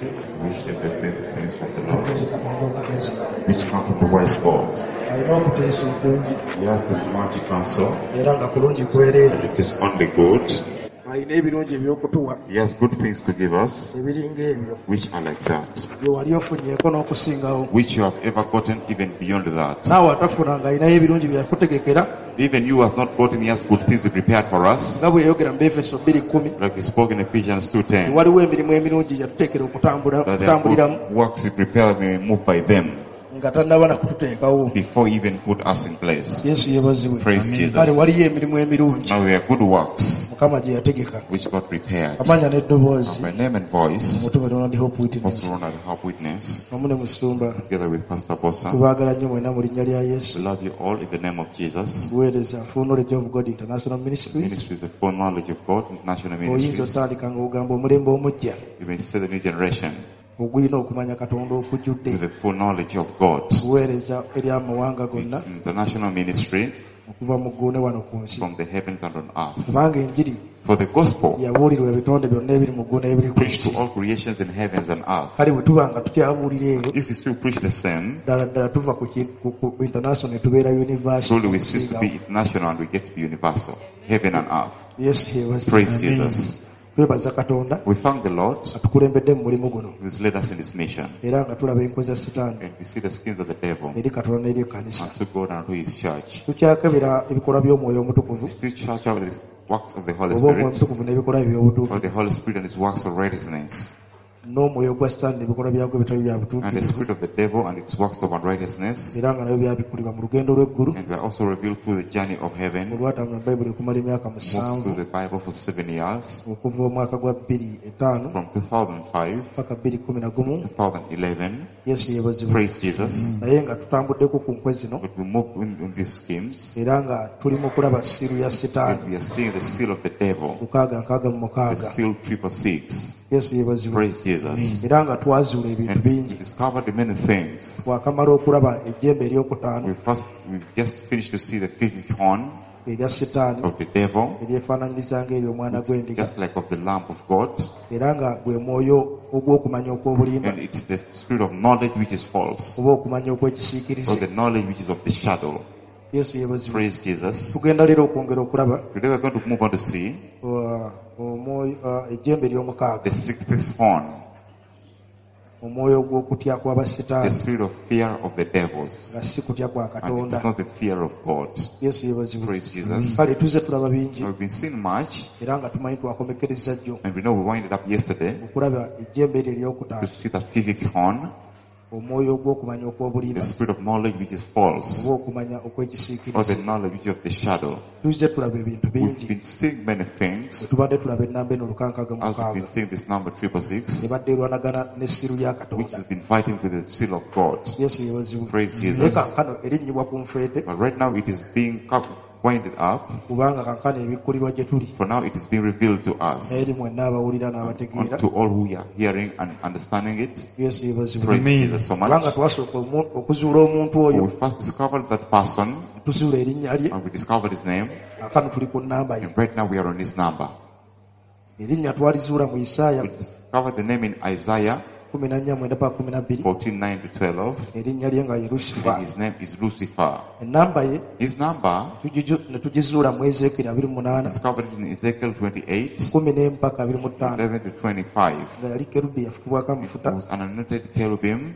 Wish them the faithful things from the Lord, amagezi Katonda omugezi which come from the wise God. alina okuteesa okungi He has the mighty counsel, era nga kulungi kwereere. and it is only good. Alina ebirungi eby'okutuwa He has good things to give us, ebiringa ebyo which are like that, bye wali ofunyeeko n'okusingawo. which you have ever gotten even beyond that. Naawe atafuna ng'alinayo ebirungi bye yakutegekera, Even you has not gotten, he has good things prepared for us. nga bwe yayogera mu Efeso 2:10 Like he spoke in Ephesians 2:10, waliwo emirimu emirungi yatuteekera that there are okutambuliramu good works he prepared we may move by them nga tannaba na kututeekawo. before he even put us in place. Yesu yeebazibwe. Praise Jesus. Kale waliyo emirimu emirungi Now there are good works Mukama gye yategeka. which God prepared. Amanya n'eddoboozi My name and voice, omutume Ronald Hope Witness Pastor Ronald Help Witness, wamu ne Musumba, together with Pastor Bossa. tubaagala nnyo mwena mu linnya lya Yesu. We love you all in the name of Jesus. Buweereza Full Knowledge of God International Ministries. Ministries, the full knowledge of God, national Oyinza ministries. otandika ng'ogamba omulembe omujja You may say the new generation ogulina okumanya Katonda okujjudde. with the full knowledge of God. Buweereza eri amawanga gonna It's international ministry okuva mu ggulu ne wano ku nsi. from the heavens and on earth. Kubanga enjiri For the gospel yabuulirwa ebitonde byonna ebiri mu ggulu n'ebiri ku preached nsi. to all creations in heavens and earth. Kale bwe tuba nga tukyabuulira eyo, If we still preach the same, ddala ddala tuva ku international ne tubeera universal. surely we cease to be international and we get to be universal. Heaven and earth. Yesu yeebazibwe. Praise Jesus. Twebaza Katonda We thank the Lord atukulembedde mu mulimu guno who has led us in this mission. era nga tulaba enkozi za Setaani And we see the schemes of the devil eri Katonda n'eri ekkanisa. unto God and to his church. Tukyakebera ebikolwa by'omwoyo omutukuvu We still church out the works of the Holy oba omwoyo Spirit, omutukuvu n'ebikolwa eby'obutuukirivu, or the Holy Spirit and his works of righteousness, n'omwoyo gwa Setaani n'ebikolwa byagwo ebitali bya and the butuukirivu, spirit of the devil and its works of unrighteousness. era nga nabyo byabikkulirwa mu lugendo lw'eggulu And we are also revealed through the journey of heaven, olwatambula mu Bayibuli okumala emyaka moved 7 through the Bible for 7 years, okuva omwaka gwa 2005 from 2005 paka 2011. 2011. Yesu yeebazibwe. Praise Jesus. Naye nga tutambuddeko ku nkwe zino But we move in these schemes, era nga tuli mu kulaba siiru ya Setaani and we are seeing the seal of the devil, 666. the seal 666. Yesu yeebazibwe. Praise Jesus. Era nga twazuula ebintu And we bingi. discovered many things. Twakamala okulaba ejjembe eryokutaano We've just finished to see the fifth horn erya Setaani of the devil, eryefaananyiriza ng'ery'omwana gw'endiga, just like of the Lamb of God, era nga gwe mwoyo ogw'okumanya okw'obulimba and it's the spirit of knowledge which is false, oba okumanya or okw'ekisiikirize. the knowledge which is of the shadow. Yesu yeebazibwe. Praise Jesus. Tugenda leero okwongera okulaba Today we're going to move on to see ejjembe ery'omukaaga, the sixth horn, omwoyo ogw'okutya the kw'abasetaani spirit of fear of the devils, nga si kutya kwa and Katonda. it's not the fear of God. Yesu yeebazibwe. Praise Jesus. Kale tuze tulaba bingi Now, we've been seeing much, era nga tumanyi twakomekereza jjo and we know we winded up yesterday okulaba ejjembe eryo to eryokutaano, see that fifth horn, omwoyo ogw'okumanya the okw'obulimba spirit of knowledge which is false, oba okumanya or okw'ekisiikirize. the knowledge which is of the shadow. Tuze tulaba ebintu We've bingi been seeing many bwe things tubadde tulaba ennamba eno lukankaga as we've mukaaga been seeing this number 666, ebadde erwanagana n'essiru ya which Katonda. has been fighting with the seal of God. Yesu yeebazibwe. Praise Naye Jesus. kankano erinnyibwa ku nfeete But right now it is being winded up. kubanga kankano ebikkulirwa gye tuli For now it is being revealed to us, n'eri mwenna abawulira n'abategeera. to all who are hearing and understanding it. Yesu yeebazibwe. Praise Jesus so Kubanga much. twasooka okuzuula omuntu oyo, We first discovered that person, tuzuula erinnya lye, and we discovered his name, kankano tuli ku nnamba ye. and right now we are on his number. Erinnya twalizuula mu Isaaya We discovered the name in Isaiah 14:9-12, 14:9-12, erinnya lye nga ye Lusifa. and his name is Lucifer. Ennamba ye His number, ne tugizuula mu Ezeekeri 28, discovered it in Ezekiel 28, 10-25, 11-25. nga yali kerubi yafukibwako It amafuta, was an anointed cherubim,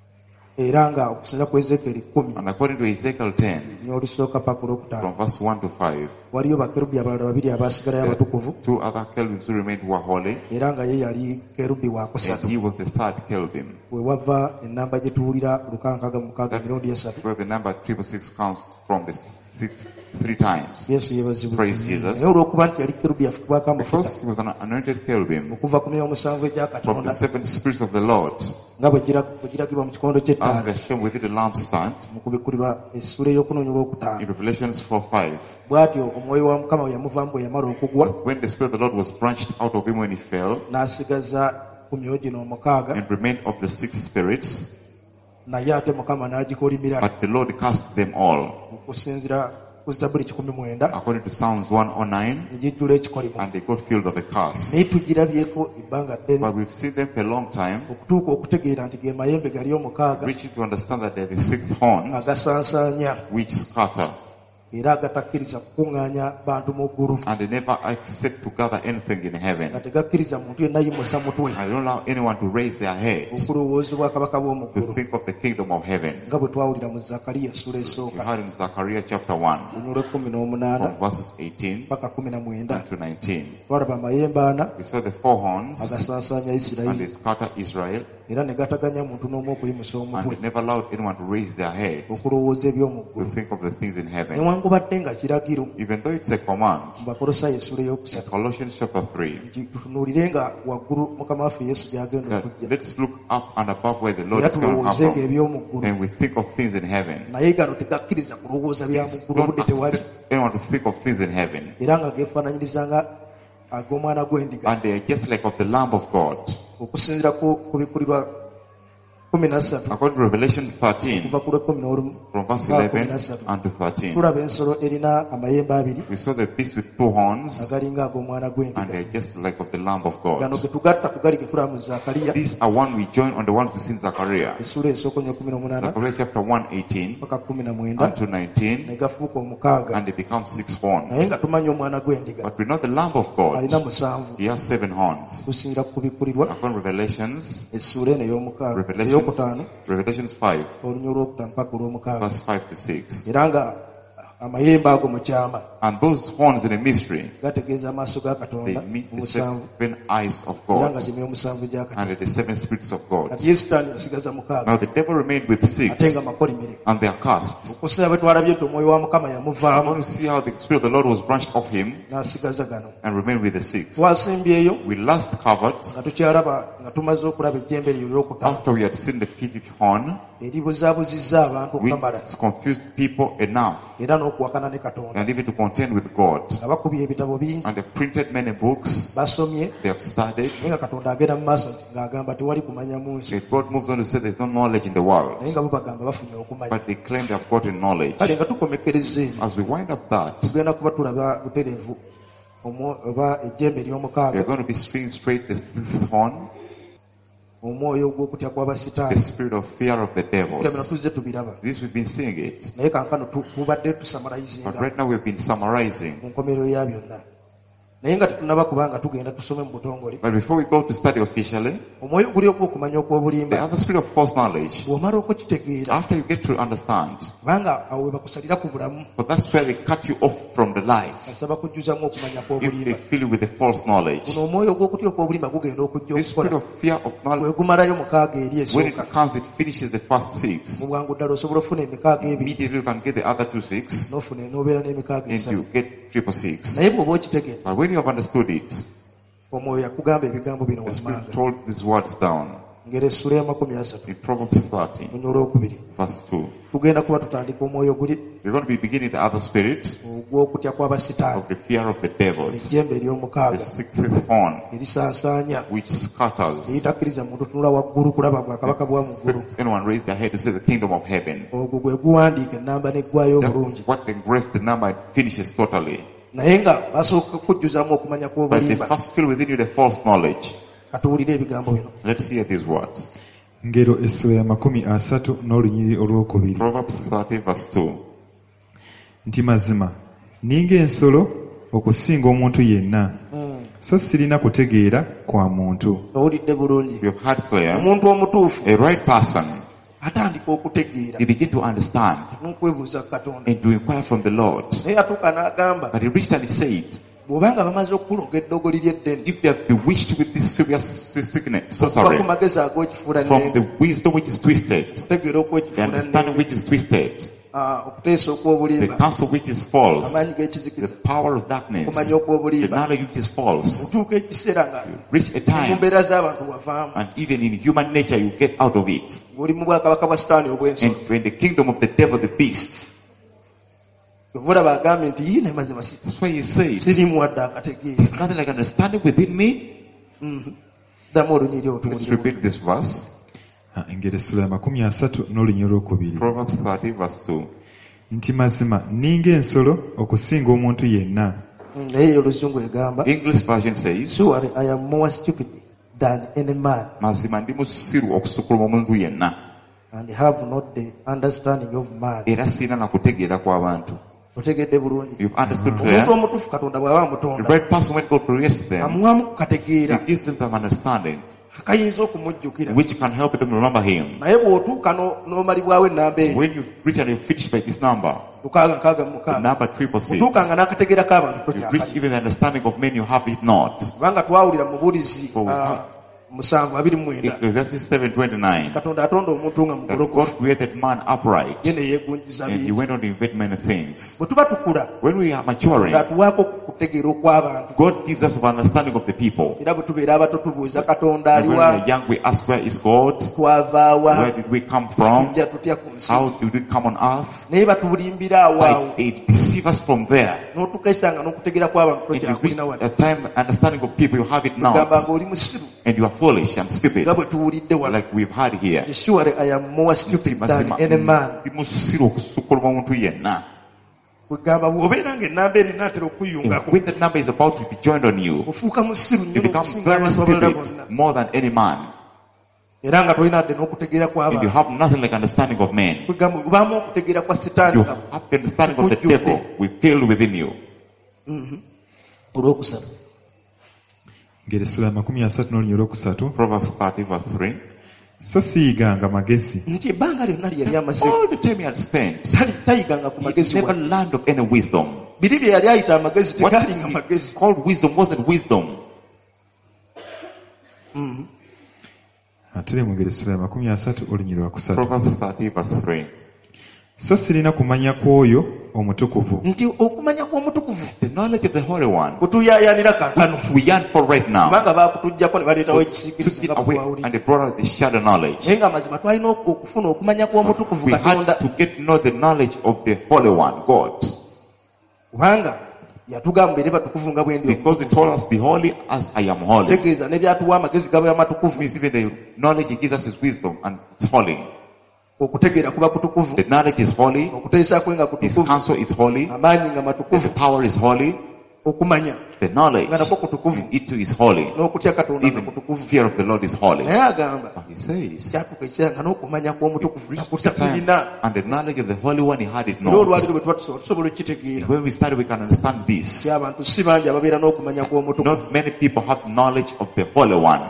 era nga okusinza ku Ezeekeri 10 and according to Ezekiel 10, n'olusooka paka olwokutaano, from verse 1 to 5, waliyo bakerubi abalala babiri abaasigalayo abatukuvu, two other cherubims who remained who were holy, era nga ye yali kerubi and wakusatu. he was the third cherubim. We wava ennamba gye tuwulira lukankaga mu mukaaga That- emirundi esatu. Where the number 666 comes from the six, 3 times. Yesu yeebazibwe. Praise Jesus. Naye olw'okuba nti yali kerubi yafukibwako amafuta Because he was an anointed cherubim okuva ku myoyo omusanvu egya from the Katonda, 7 spirits of the Lord, nga bwe giragibwa mu kikondo as ky'ettaano they're shown within the lampstand mu kubikkulirwa essula ey'okunoonya olwokutaano. in Revelations 4:5. Bw'atyo omwoyo wa Mukama bwe yamuvaamu bwe yamala okugwa, When the Spirit of the Lord was branched out of him when he fell, n'asigaza ku myoyo gino omukaaga, and remained of the 6 spirits, naye ate Mukama n'agikolimira but the Lord cast them all. okusinziira ku Zabbuli 19 according to Psalms 109, ejijjula ekikolimo and they got filled of a curse. naye tugirabyeko ebbanga ddene But we've seen them for a long time, okutuuka okutegeera nti ge mayembe gali omukaaga reaching to understand that they're the 6 horns agasansaanya which scatter, era agatakkiriza kukuŋŋaanya bantu mu ggulu and they never accept to gather anything in nga heaven. tegakkiriza muntu yenna yimusa mutwe And they don't allow anyone to raise their head okulowoozebwa kabaka b'omu to ggulu think of the kingdom of heaven. nga bwe twawulira mu Zakariya essula You esooka heard in Zechariah chapter 1, lunyulo 18 from verses 18 paka 19 to 19. twalaba amayembe ana We saw the 4 horns, agasansaanya and Isirayiri they scatter Israel, era ne gataganya muntu n'omu okuyimusa and omutwe they never allowed anyone to raise their head okulowooza eby'omu to ggulu think of the things in heaven. newankubadde nga kiragiro Even though it's a command, mu Bakolosaayo essula in eyokusatu Colossians chapter 3, tutunuulire nga waggulu mukama waffe Yesu gy'agenda that okujja let's look up and above where the Lord era is going to come tulowoozenga from, eby'omu ggulu and we think of things in heaven. naye gano tegakkiriza kulowooza bya mu ggulu Don't budde tewali accept anyone to think of things in heaven. era nga geefaananyiriza nga ag'omwana gw'endiga And they are just like of the Lamb of God. okusinziira ku bikulirwa 13 According to Revelation 13, kuva ku lw'11 from verse Paka 11 unto 13, tulaba ensolo erina amayembe abiri we saw the beast with 2 horns, agalinga ag'omwana and gw'endiga they're just like of the Lamb of gano God. ge tugatta ku gali ge tulaba mu Zakariya These are one we join on the ones we see in Zechariah. essula esooka nnyo 18 Zechariah chapter 1, 18 paka 19 unto 19, ne gafuuka omukaaga and they become 6 naye horns. nga tumanyi omwana gw'endiga But we know the Lamb of God, alina 7 he has 7 horns. tusingira ku bikulirwa According to Revelations, essula eno ey'okutaano Revelations 5, olunya olwokutaano paka olw'omukaaga verse 5 to 6. era nga amayembe ago mu kyama And those horns in a mystery, gategeeza amaaso ga they Katonda meet the omusanvu 7 eyes of era nga God, gyemyo omusanvu gya Katonda and the 7 spirits of God. kati ye sitaani yasigaza mukaaga Now the devil remained with ate 6, nga makolimire and they are cast. okusinga bwe twalabye nti omwoyo wa Mukama I yamuvaamu want to see how the Spirit of the Lord was branched off him n'asigaza gano and remained with the 6. twasimbyeyo We last covered, nga tukyalaba nga tumaze okulaba ejjembe lyo eryokutaano after we had seen the 5th horn, eribuzaabuzizza abantu which okamala confused people enough, era n'okuwakana ne Katonda and even to contend with God. nga bakubye ebitabo bingi And they printed many books, basomye they have studied, naye nga Katonda agenda mu maaso ng'agamba tewali kumanya mu nsi yet God moves on to say there's no knowledge in the world. naye nga bo bagamba bafunye okumanya But they claim they have gotten knowledge. kale nga tukomekereza ebyo As we wind up that, tugenda kuba tulaba butereevu oba ejjembe we are ery'omukaaga going to be stringing straight the 6th horn, omwoyo gw'okutya the kw'abasitaani spirit of fear of the era bino devils. tuzze tubiraba This we've been seeing it. naye kankano tubadde But tusamalayizinga right now we've been summarizing. mu nkomerero ya byonna naye nga tetunaba kubanga tugenda tusome mu butongole But before we go to study officially, omwoyo guli ogw'okumanya the okw'obulimba other spirit of false knowledge, bw'omala okukitegeera after you get to understand, kubanga awo we bakusalira ku bulamu but that's where they cut you off from the life. asaba kujjuzamu okumanya If they kw'obulimba fill you with the false knowledge. buno omwoyo ogw'okutya okw'obulimba gugenda okujja This spirit okukola of fear of knowledge, bwe gumalayo mukaaga eri when it esooka comes, it finishes the first 6. mu bwangu ddala osobola okufuna emikaaga ebiri Immediately you can get the other 2 6, n'ofuna n'obeera n'emikaaga and esatu you get 666. naye bw'oba okitegeera But when you have understood it, omwoyo yakugamba ebigambo bino the Spirit wammanga told these words down ngero essula ya 30 in Proverbs 30, lunya olwokubiri verse 2. tugenda kuba tutandika omwoyo guli We're going to be beginning the other spirit ogw'okutya kw'abasitaani of the fear of the devils, ejjembe the ery'omukaaga 6th horn, erisansaanya which scatters. eritakkiriza muntu tunula waggulu kulaba bwakabaka bwa mu ggulu Six, anyone raise their head to say the kingdom of heaven. ogwo gwe guwandiika ennamba n'eggwayo obulungi That's what engraves the number and finishes totally. naye nga basooka kujjuzamu okumanya But they kw'obulimba first fill within you the false knowledge. katuwulire ebigambo bino Let's hear these words. ngero essula ya 30 n'olunyiri olwokubiri Proverbs 30, verse 2. nti mazima ninga ensolo okusinga omuntu yenna so sirina kutegeera kwa muntu owulidde bulungi We have heard clear. omuntu omutuufu A right person, atandika okutegeera he begin to understand n'okwebuuza ku Katonda and to inquire from the Lord. naye atuuka n'agamba But he reached and he said, bw'obanga bamaze okukulonga eddogoli ly'eddene if they have bewitched with this serious sickness, so okuva sorry, ku magezi ag'okifuula from nnenge the wisdom which is twisted, okutegeera the okwekifuula understanding nnenge which is twisted, okuteesa the okw'obulimba counsel which is false, amaanyi the g'ekizikiza power of darkness, okumanya the okw'obulimba knowledge which is false. otuuka ekiseera nga Reach a mu time, mbeera z'abantu wavaamu and even in human nature, you get out of it. ng'oli mu bwakabaka bwa sitaani And obw'ensolo when the kingdom of the devil, the beast, ovulaba agambe nti yii naye mazima that's why he says, sirimu wadde akategeera there's nothing like understanding within me. ddamu olunyiri Let's otuwulire repeat this verse. engero essula ya 30 n'olunyiri olwokubiri Proverbs 30, verse 2. nti mazima ninga ensolo okusinga omuntu yenna. naye oluzungu egamba English version says, surely I am more stupid than any man mazima ndi musiru okusukuluma omuntu yenna. and have not the understanding of man. Era sina na kutegeera kw'abantu. otegedde bulungi. You've understood omuntu clear? omutuufu katonda bw'aba The amutonda right person, when God creates them, amuwamu kukategeera He gives them some understanding akayinza okumujjukira which can help them remember Him. naye bw'otuuka n'omalibwawo ennamba eyo When you reach and you finish by this number, lukaaga nkaaga the mukaaga number 666, otuukanga n'akategeerako abantu you reach tokyakali even the understanding of men, you have it not. kubanga twawulira mu bulizi Oh, 7:29 Ecclesiastes 7:29. katonda atonda omuntu nga That mugolokofu God created man upright, ye ne yeegunjiza and He bingi went on to invent many things. bwe tuba tukula When we are maturing, ng'atuwaako kutegeera okw'abantu God gives us an understanding of the people. era bwe tubeera abato tubuuza katonda And when we aliwa are young, we ask, where is God? twavaawa Where did we come from? tujja tutya ku nsi How did we come on earth? naye batubulimbira awo awo They deceive us from there. n'otukesanga n'okutegeera kw'abantu And you reach tokyakulina wano a time, understanding of people, you have it tugamba not. ng'oli musiru And you are foolish and stupid, nga bwe tuwulidde wano like we've had here. surely I am more stupid than any man. Ndi musiru okusukuluma omuntu yenna. kwegamba bw'obeera ng'ennamba eno naatera And okuyungako when that number is about to be joined on you, ofuuka musiru nnyo you become n'okusinga very abantu abalala stupid, bonna more than any man. era nga tolina dde n'okutegeera And you kw'abantu have nothing like understanding of men. kwegamba obaamu okutegeera kwa sitaani You nga have the understanding of the devil. We filled within you. olwokusatu Ngeri sura 33 Proverbs 30 verse 3. so siyiganga magezi nti ebbanga lyonna lye yali amaze All the time he had spent, tayiganga ku he magezi never wano. learned of any wisdom. biri bye yali ayita amagezi What tegaalinga he magezi called wisdom wasn't wisdom. tuli mu ngeri sura 33 Proverbs 30 verse 3. so sirina kumanya kw'oyo omutukuvu nti okumanya kw'omutukuvu The knowledge of the Holy One, kwetuyaayaanira kankano we yearn for right now, kubanga baakutuggyako ne baleetawo took ekisiikiriza it nga away bwawulira and they brought out the shadow knowledge. naye nga mazima twalina okufuna okumanya kw'omutukuvu We katonda had to get to know the knowledge of the Holy One, God. kubanga yatugamba era batukuvu nga bwe ndi Because He told us, be holy as I am holy. tegeeza ne byatuwa amagezi gaba amatukuvu Means even the knowledge He gives us is wisdom and it's holy. okutegeera kuba kutukuvu The knowledge is holy. okuteesa kwe nga His kutukuvu counsel is holy. amaanyi nga The matukuvu power is holy. okumanya The knowledge, nga nakwo kutukuvu it too is holy. n'okutya katonda nga Even kutukuvu fear of the Lord is holy. naye agamba But He says, kyatuuka ekiseera nga n'okumanya kw'omutukuvu the takulina time and the knowledge of the Holy One, He had it era not. olwaliro bwe tuba tusobola okukitegeera When we study, we can understand this. ti abantu si bangi ababeera n'okumanya kw'omutukuvu Not many people have knowledge of the Holy One.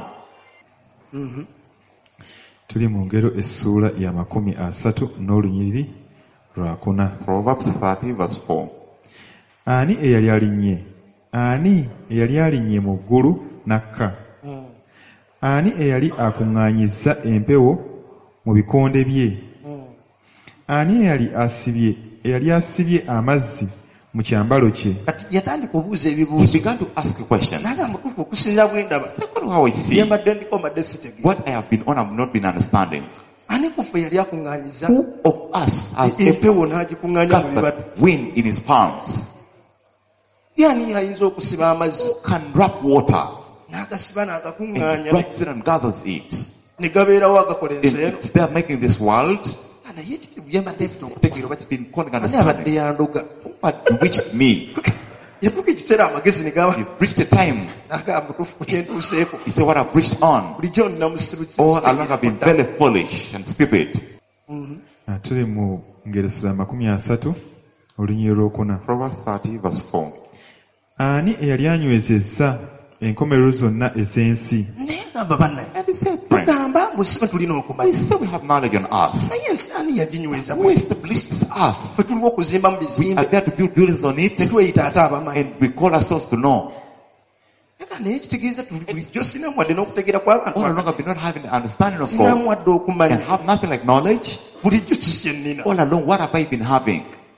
tuli mu ngero essuula ya 30 lwakuna. Proverbs 30 verse 4. Ani eyali alinnye? Ani eyali alinnye mu ggulu n'akka? Ani eyali akuŋŋaanyizza empewo mu bikonde bye? Ani eyali asibye amazzi mu kyambalo kye? kati yatandika obuuza He ebibuuzo began to ask questions. naga mutuufu okusinziira bwe ndaba Second, how I see bye mbadde ndiko mbadde sitegeera what I have been on, I've not been understanding. ani kufe yali akuŋŋaanyiza Who of us has empewo n'agikuŋŋaanya mu bibatu got wind in his palms? yani ayinza okusiba amazzi Can wrap water n'agasiba and n'agakuŋŋaanya wraps it and gathers it? ne gabeerawo agakola ensi eno It's there making this world. naye ekitivu bye mbadde mfite okutegeera oba It's been calling ani abadde understanding. yandoga What bewitched me? yatuuka ekiseera amagezi ne gaba You've reached a time. n'agamba mutuufu ku kyentuuseeko He said, what I've reached on. bulijjo nina musiru All along I've been very foolish and stupid. Tuli mu ngero sura 30 olunyiriro lwokuna. Proverbs 30 verse 4. Ani eyali anywezezza enkomerero zonna ez'ensi? naye gamba bannaye And he said, friend, tugamba bwesiba tulina we okumanya say we have knowledge on earth. naye ensi ani yaginyweza Who established this earth? fe tuliwo okuzimba mu We are bizimbe there to build buildings on it, tetweyita ate abamanyi and we call ourselves to know. naye kitegeeza bulijjo sinamu wadde n'okutegeera kw'abantu All along I've been not having the understanding of sinamu God wadde okumanya and have nothing like knowledge. bulijjo kikyennina All along, what have I been having?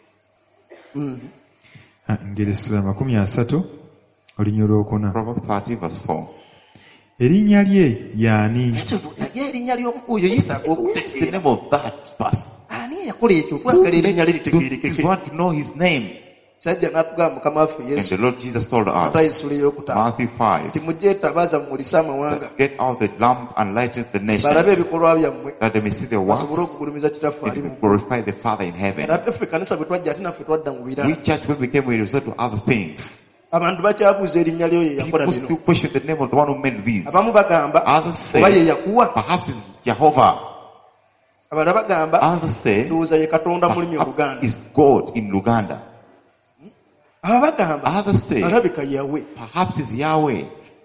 Ngero sura 30 olunyiriro lwokuna. Proverbs 30 verse 4. Erinnya lye y'ani? naye erinnya ly'omukuuyo yeetaaga What's the okutegeera name of that person? ani eyakola ekyo twagala erinnya lye We litegeerekeke want to know his name. sajja n'atugamba mukama waffe And Yesu the Lord Jesus told us, Matayisula ey'okutaano Matthew 5, nti mujje etabaza mumulise amawanga that get out the lamp and light it the balabe nations, ebikolwa byammwe that they may see the basobole works okugulumiza kitaffe ali and mu glorify the Father in heaven. ate ffe kanisa bwe twajja ate naffe twadda mu We birala church, when we came, we resorted to other things. abantu bakyabuuza erinnya lyo ye yakola People bino still question the name of the one who made these. abamu bagamba Others oba ye say, yakuwa perhaps it's Jehovah. abalala bagamba Others say, ndowooza ye katonda mulimi perhaps oluganda it's God in Luganda. aba bagamba Others say, alabika yawe perhaps it's Yahweh.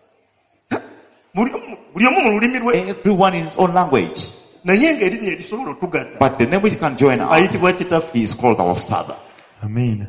buli omu mu lulimi lwe Everyone in his own language. naye ng'erinnya erisobola otugadda But the name which can join us, ayitibwa kitaffe he is called our Father. Amen.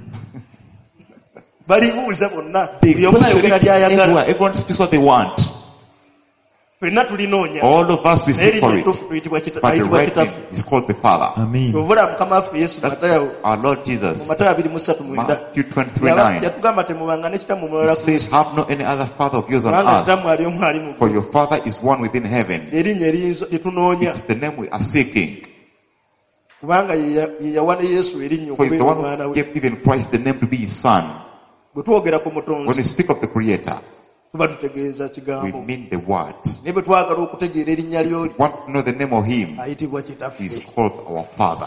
balibuuza bonna They buli omu question ayogera it by'ayagala everywhere. Everyone speaks what they want. ffenna tulinoonya All of us we naye seek for erinnya it. ettuufu tuyitibwa But the ayitibwa right kitaffe name is called the Father. Amen. obula mukama waffe yesu That's matayo our Lord mu Jesus. matayo 23:9 Matthew 23:9. yatugamba temubanga ne kitammwe He mulala ku says, have no any other Father of yours on kubanga earth, kitammwe ali omu ali mu for your Father is one within heaven. erinnya lye tunoonya It's the name we are seeking. kubanga ye yawa ne yesu erinnya For he's the okubeera one omwana who we gave even Christ the name to be his son. bwe twogera ku When mutonzi we speak of the Creator, tuba tutegeeza we kigambo mean the word. naye bwe twagala okutegeera erinnya lyoli We want to know the name of him. ayitibwa He is kitaffe called our Father.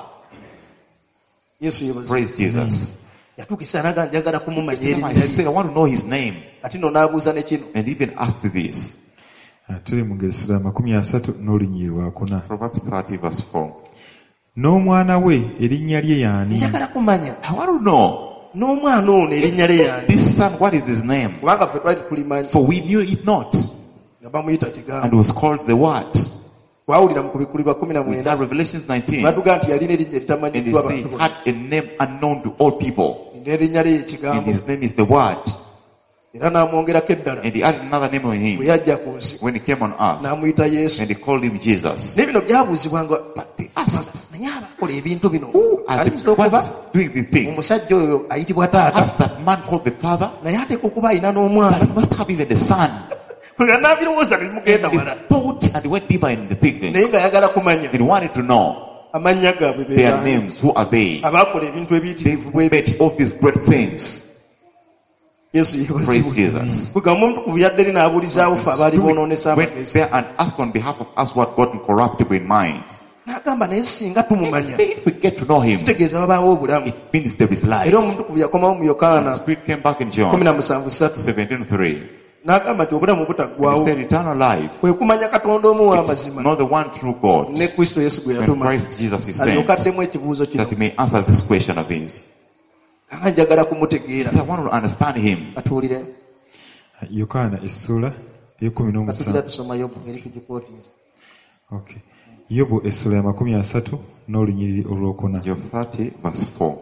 yesu yebaza Praise Jesus. yatuukisa naga njagala kumumanya Every time I erinnya say, lye I want to know his name. kati no n'abuuza ne kino And even ask this. Tuli mu Gesera 30 n'olunyiri lwakuna. Proverbs 30 verse 4. N'omwana we erinnya lye y'ani? njagala kumanya I want to know n'omwana ono erinnya lye yani this son, what is his name? kubanga ffe twali tulimanyi For we knew it not. nga bamuyita And kigambo was called the word. twawulira mu kubikulirwa We 19 got Revelations 19. batuga nti yalina erinnya And eritamanyiddwa they say abantu he bonna had a name unknown to all people. n'erinnya lye And ekigambo his name is the word. era n'amwongerako eddala And he added another name on bwe him yajja ku nsi when he came on earth. n'amuyita yesu And they called him Jesus. naye bino byabuuzibwanga But they asked, naye abakola ebintu bino who are ayinza the okuba ones doing these things? omusajja oyo ayitibwa taata Perhaps that man called the father, naye ateeka okuba alina but n'omwana he must have even the son. nga n'abirowooza ne And bimugenda they wala thought and went deeper in the thinking. naye ng'ayagala kumanya They wanted to know amannya gaabwe their beebaani names. Who are they? abaakola ebintu They ebiyitirivu who bwe biti made all these great things. yesu Praise yebazibwe Jesus. bwegamba omuntu ku byadde eri n'abuulizaawo ffe abaali boonoonesa Went amagezi there and asked on behalf of us what got incorruptible in mind. n'agamba naye singa And tumumanya say if we get to know him, kitegeeza babaawo obulamu it means there is life. era omuntu ku bye yakomawo mu And the yokaana Spirit came back in John 17:3 17:3. n'agamba nti obulamu And he butaggwaawo said eternal life kwe kumanya katonda omu is w'amazima not the one true God, ne kristo yesu gwe when yatuma Christ Jesus is sent, alyoka addemu ekibuuzo kino that he may answer this question of his. kanga njagala kumutegeera So I want to understand him. atuulire Yokaana essula katugira 17. tusoma yobu eri kugikootiza Okay. Yobu essula ya 30 n'olunyiriri olwokuna. Job 30 verse 4.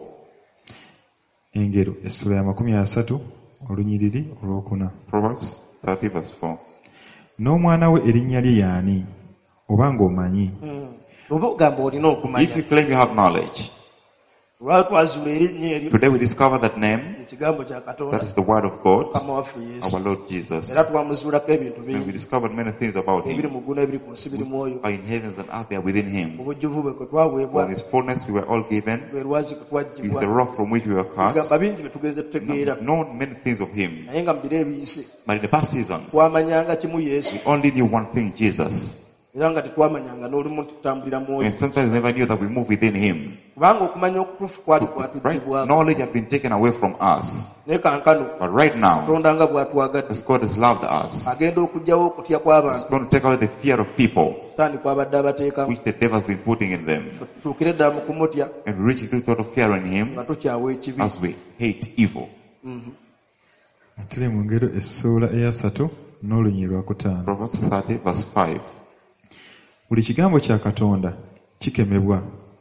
Engero essula ya 30 olunyiriri olwokuna. Proverbs 30 verse 4. N'omwana we erinnya lye y'ani? Oba ng'omanyi? oba ogamba olina If you okumanya claim you have knowledge, olwali twazula erinnya eryo today we discover that name, ekigambo kya that katonda is the word of God, mukama waffe yesu our Lord Jesus. era twamuzuulako ebintu And we bingi discovered many things about ebiri him. mu ggulu ebiri ku nsi biri mu oyo Are in heavens and earth, they are within him. obujjuvu bwe kwe twaweebwa For his fullness we were all given. lwe lwazi kwe He is the twaggyibwa rock from which we were cut. gamba bingi bye tugenze tutegeera Known many things of him. naye nga mu biro ebiyise But in the past seasons, twamanyanga kimu yesu we only knew one thing, Jesus. era nga tetwamanyanga n'olumu nti tutambulira mu oyo And sometimes we never knew that we move within him. kubanga okumanya okutuufu kwali Right? kwatuddibwako Knowledge had been taken away from us. naye kankano But right now, katonda nga bw'atwagadde as God has loved us, agenda okuggyawo okutya He's kw'abantu going to take away the fear of people, sitaani kwabadde abateekamu which the devil has been putting in them. tutuukire ddala mu kumutya And we reach into the thought of fearing him nga tukyawa ekibi as we hate evil. Tuli mu ngero essula eya 3 n'olunyiriri lwakutaano. Proverbs 30 verse 5. Buli kigambo kya Katonda kikemebwa.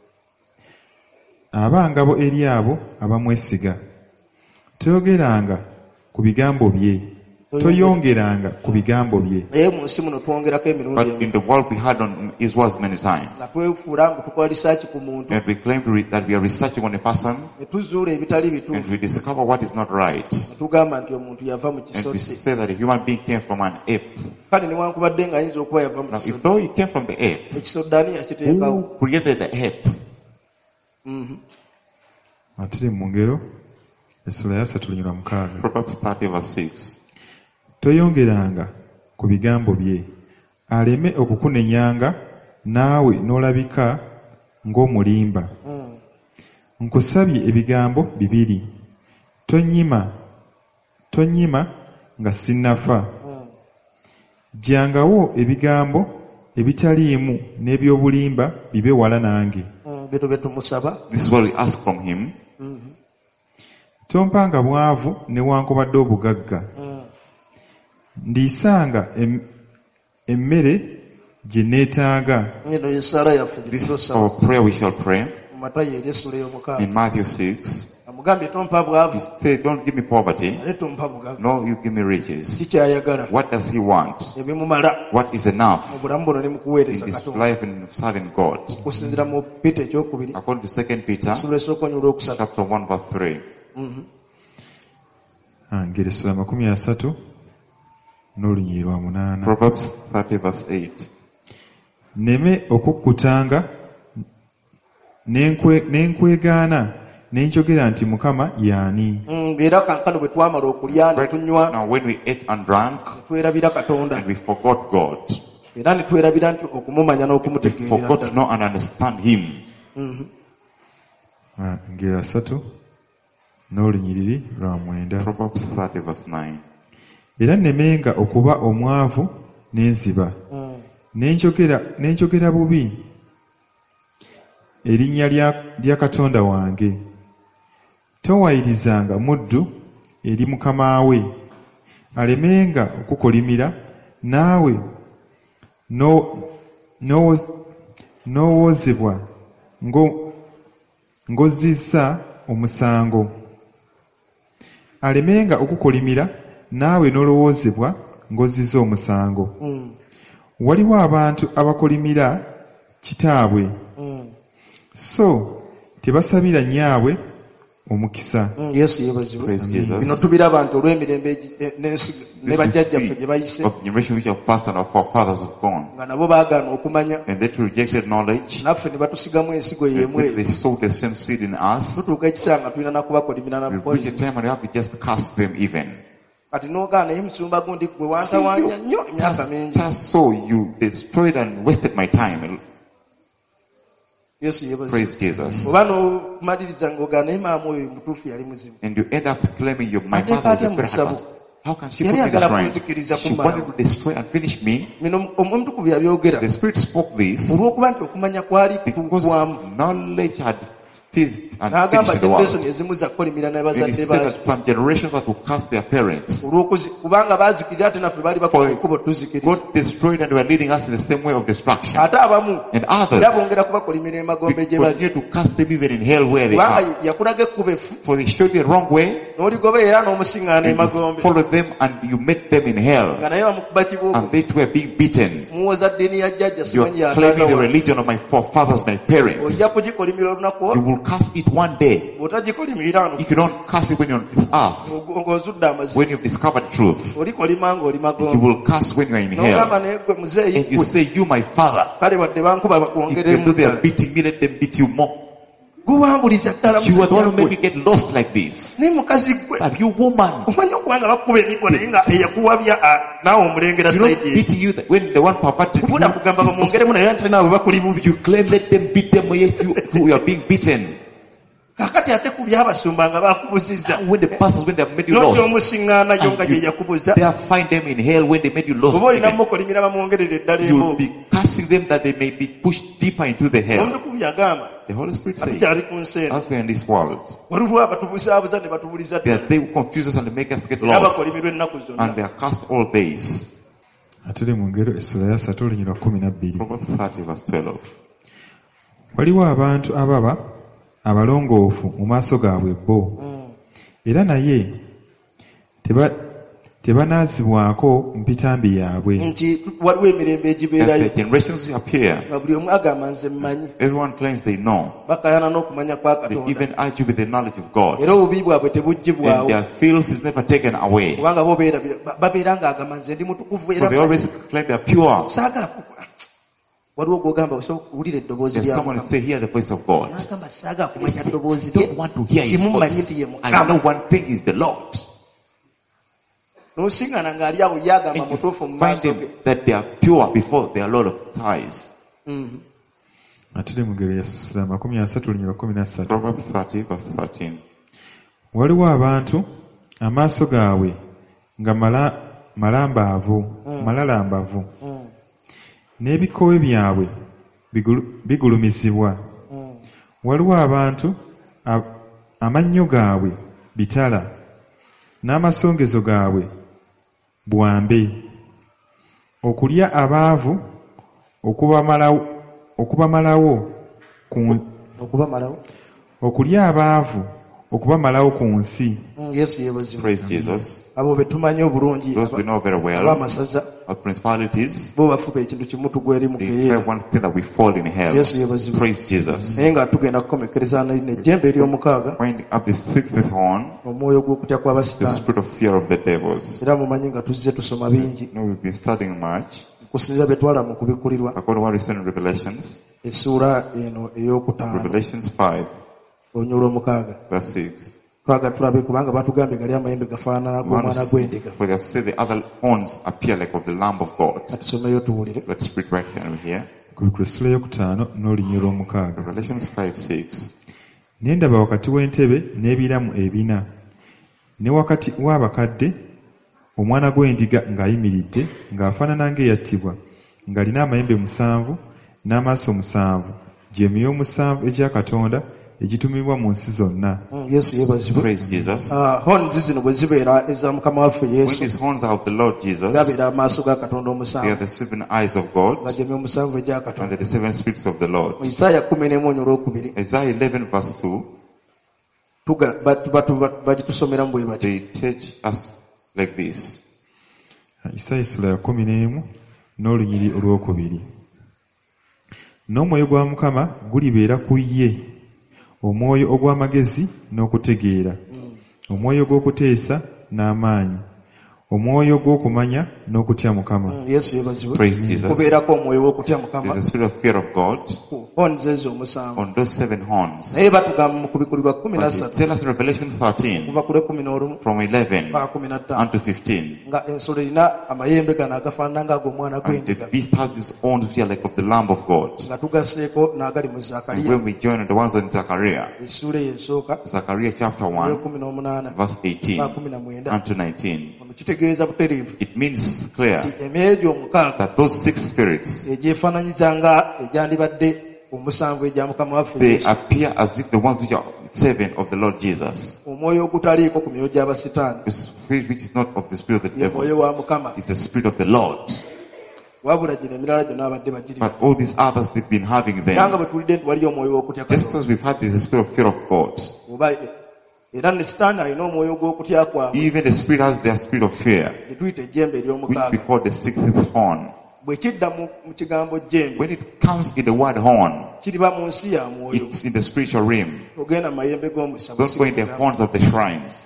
Aba ngabo eri abo abamwesiga. Toyogeranga ku bigambo bye. Toyongeranga ku bigambo bye. naye mu nsi muno twongerako emirundi But emu in the world we had on his words many times. nga twefuula nga tukola lisaaki ku muntu And we claim that we are researching on a person ne tuzuula ebitali and bituufu we discover what is not right. ne tugamba nti omuntu yava mu And we kisodde say that a human being came from an ape. kale newankubadde nga ayinza okuba yava mu Now if kisodde though he came from the ape, ekisodde ani yakiteekawo who created the ape? Tuli mu ngero Essula ya 3:6. Proverbs 30 verse 6. Toyongeranga ku bigambo bye, aleme okukunenyanga naawe n'olabika ng'omulimba. Nkusabye ebigambo 2, tonyima nga sinnafa. Jjangawo ebigambo ebitaliimu n'eby'obulimba bibe wala nange. This is what we ask from him. Tompanga bwavu newankubadde obugagga. Ndiisanga emmere gye neetaaga. This is our prayer we shall pray. In Matthew 6, he said, don't give me poverty. No, you give me riches. What does he want? What is enough in this life and serving God? According to 2 Peter chapter 1 verse 3. Ng'Essula 30 n'olunyiriri lwa 8. Proverbs 30 verse 8. Nneme okukkutanga n'enkwegaana n'enjogera nti Mukama y'ani. Now when we ate and drank and we forgot God, we forgot to know and understand him. Ngera 3 n'olunyiriri lwa 9. Proverbs 30 verse 9. Era nnemenga okuba omwavu n'enziba, n'enjogera bubi erinnya lya Katonda wange. Towayirizanga muddu eri mukama we, alemenga okukolimira, naawe n'owoozebwa ng'ozizza omusango. Alemenga okukolimira, naawe n'olowoozebwa ng'ozizza omusango. Waliwo abantu abakolimira kitaabwe, so tebasabira nyaabwe omukisa. Yesu yebazibwe. Bino tubiraba abantu olw'emirembe n'ensi ne bajjajjaffe gye bayise. Of generation which have passed and our forefathers have gone. Nga nabo baagaana okumanya. And they rejected knowledge. Naffe ne batusigamu ensigo y'emu. They sowed the same seed in us. Tutuuka ekiseera nga tulina nakubakolimira na bukolimira. We reach a time when we have to just cast them even. Kati n'ogaana naye musumba gundi gwe wantawanya nnyo emyaka mingi. So you destroyed and wasted my time. Praise Jesus. And you end up claiming your my mother was a prayer. How can she put me in this rank? She wanted to destroy and finish me. The Spirit spoke this because knowledge had fizzed and finished the world. And he said that some generations had to cast their parents. God destroyed and were leading us in the same way of destruction. And others, we continue to cast them even in hell where they are. For they showed the wrong way, and you followed them and you met them in hell. And they too were being beaten. You are claiming the religion of my forefathers, my parents. You will cast it one day. If you don't cast it when you're on this earth, when you've discovered truth, you will cast when you're in hell. And you say, you my father, even though they are beating me, let them beat you more. You are the one who make me get lost like this. But you woman, you know, beating you when the one perverted you claim let them beat them, yet you are being beaten. When the pastors, when they have made you lost, they have find them in hell when they made you lost. You will be casting them that they may be pushed deeper into the hell. The Holy Spirit says, as we are in this world, they will confuse us and make us get lost, and they are cast all days. Proverbs 30 verse 12. Waliwo abantu ababa abalongoofu mu maaso gaabwe bo, era naye tebanaazibwako mpitambi yaabwe. The generations appear. Everyone claims they know. They even argue with the knowledge of God. And their filth is never taken away. For they always claim they are pure. There's someone say, hear the voice of God. Don't want to hear his voice. I know one thing is the Lord. And find them that they are pure before their Lord of sighs. Proverbs 30 verse 13. Waliwo abantu amaaso gaabwe nga malalambavu n'ebikowe byabwe bigulumizibwa. Waliwo abantu amannyo gaabwe bitala n'amasongezo gaabwe bwambe. Okulya abaavu okubamalawo ku nsi. Praise Jesus. Abo betumanyi obulungi those we know very well of principalities, bo bafuba ekintu kimu tugweri mu they one thing that we fall in hell. Praise Jesus. Nga tugenda kukomekereza n'ejjembe ery'omukaaga, winding up the sixth horn, omwoyo gw'okutya kw'abasitaani, the spirit of fear of the devils. Era mumanyi nga tuzze tusoma bingi. We've been studying much kusinziira betwala mu kubikulirwa, according to what we said in Revelations. Essuula eno ey'okutaano, Revelations 5 olunyolo lw'omukaaga, verse 6. Twaga tulabe kubanga batugambye gali amayembe gafaanana g'omwana gw'endiga. For they have said the other horns appear like of the Lamb of God. Atusomeyo tuwulire. Let's read right here. Essuula ey'okutaano n'olunyolo lw'omukaaga. Revelations 5:6. Ne ndaba wakati w'entebe n'ebiramu ebina, ne wakati w'abakadde omwana gw'endiga ng'ayimiridde, ng'afaanana ng'eyattibwa, ng'alina amayembe 7 n'amaaso 7, gy'emyoyo 7 egya Katonda egitumibwa mu nsi zonna. Yesu yebazibwe. Praise Jesus. Horns zino bwe zibeera eza Mukama waffe Yesu, when these horns are of the Lord Jesus, gabeera amaaso ga Katonda omusanvu, they are the 7 eyes of God, nga gy'emyoyo 7 egya Katonda. and the 7 spirits of the Lord. Mu Isaaya 10:2, Isaiah 11 verse 2, bagitusomeramu bwe bati. they teach us like this. Isaaya essula ya 11 n'olunyiri olw'okubiri. N'omwoyo gwa Mukama gulibeera ku ye, omwoyo ogw'amagezi n'okutegeera, omwoyo gw'okuteesa n'amaanyi, omwoyo gw'okumanya n'okutya Mukama. Yesu yebazibwe. Praise Jesus. Kubeerako omwoyo w'okutya Mukama. There's a spirit of fear of God Horns ezo omusanvu. on those 7 horns. Naye batugamba mu kubikulirwa 13, Tell us in Revelation 13 kuva ku 11 from 11 mpaka 15, unto 15. nga ensolo erina amayembe gano agafaanana ng'ag'omwana And the gw'endiga, beast has these horns which are like of the Lamb of God. nga tugasseeko n'agali mu And Zakaliya when we join the ones in Zechariah, essuula eyo esooka, Zechariah chapter 1 18 verse 18 mpaka 19, unto 19, kitegeeza butereevu it means clear nti emyoyo gy'omukaaga that those 6 spirits, egyefaananyiza nga egyandibadde omusanvu egya Mukama waffe they Yesu, appear as if the ones which are 7 of the Lord Jesus. omwoyo ogutaliiko ku myoyo gy'abasitaani, The spirit which is not of the spirit of the ye mwoyo wa devils Mukama, is the spirit of the Lord. wabula gino emirala gyonna abadde bagirina. But all these others, they've been having Era nga them. bwe tulidde nti waliyo omwoyo w'okutya Just Katonda, as we've had this spirit of fear of God, oba era ne Sitaani alina omwoyo gw'okutya kwabwe, even the spirit has their spirit of fear, gye tuyita ejjembe which we ery'omukaaga. call the 6th horn. Bwe kidda mu kigambo jjembe, When it comes in the word horn, kiriba mu nsi ya mwoyo. it's in the spiritual realm. Ogenda mu mayembe g'omusawo, Don't go in the horns of the shrines.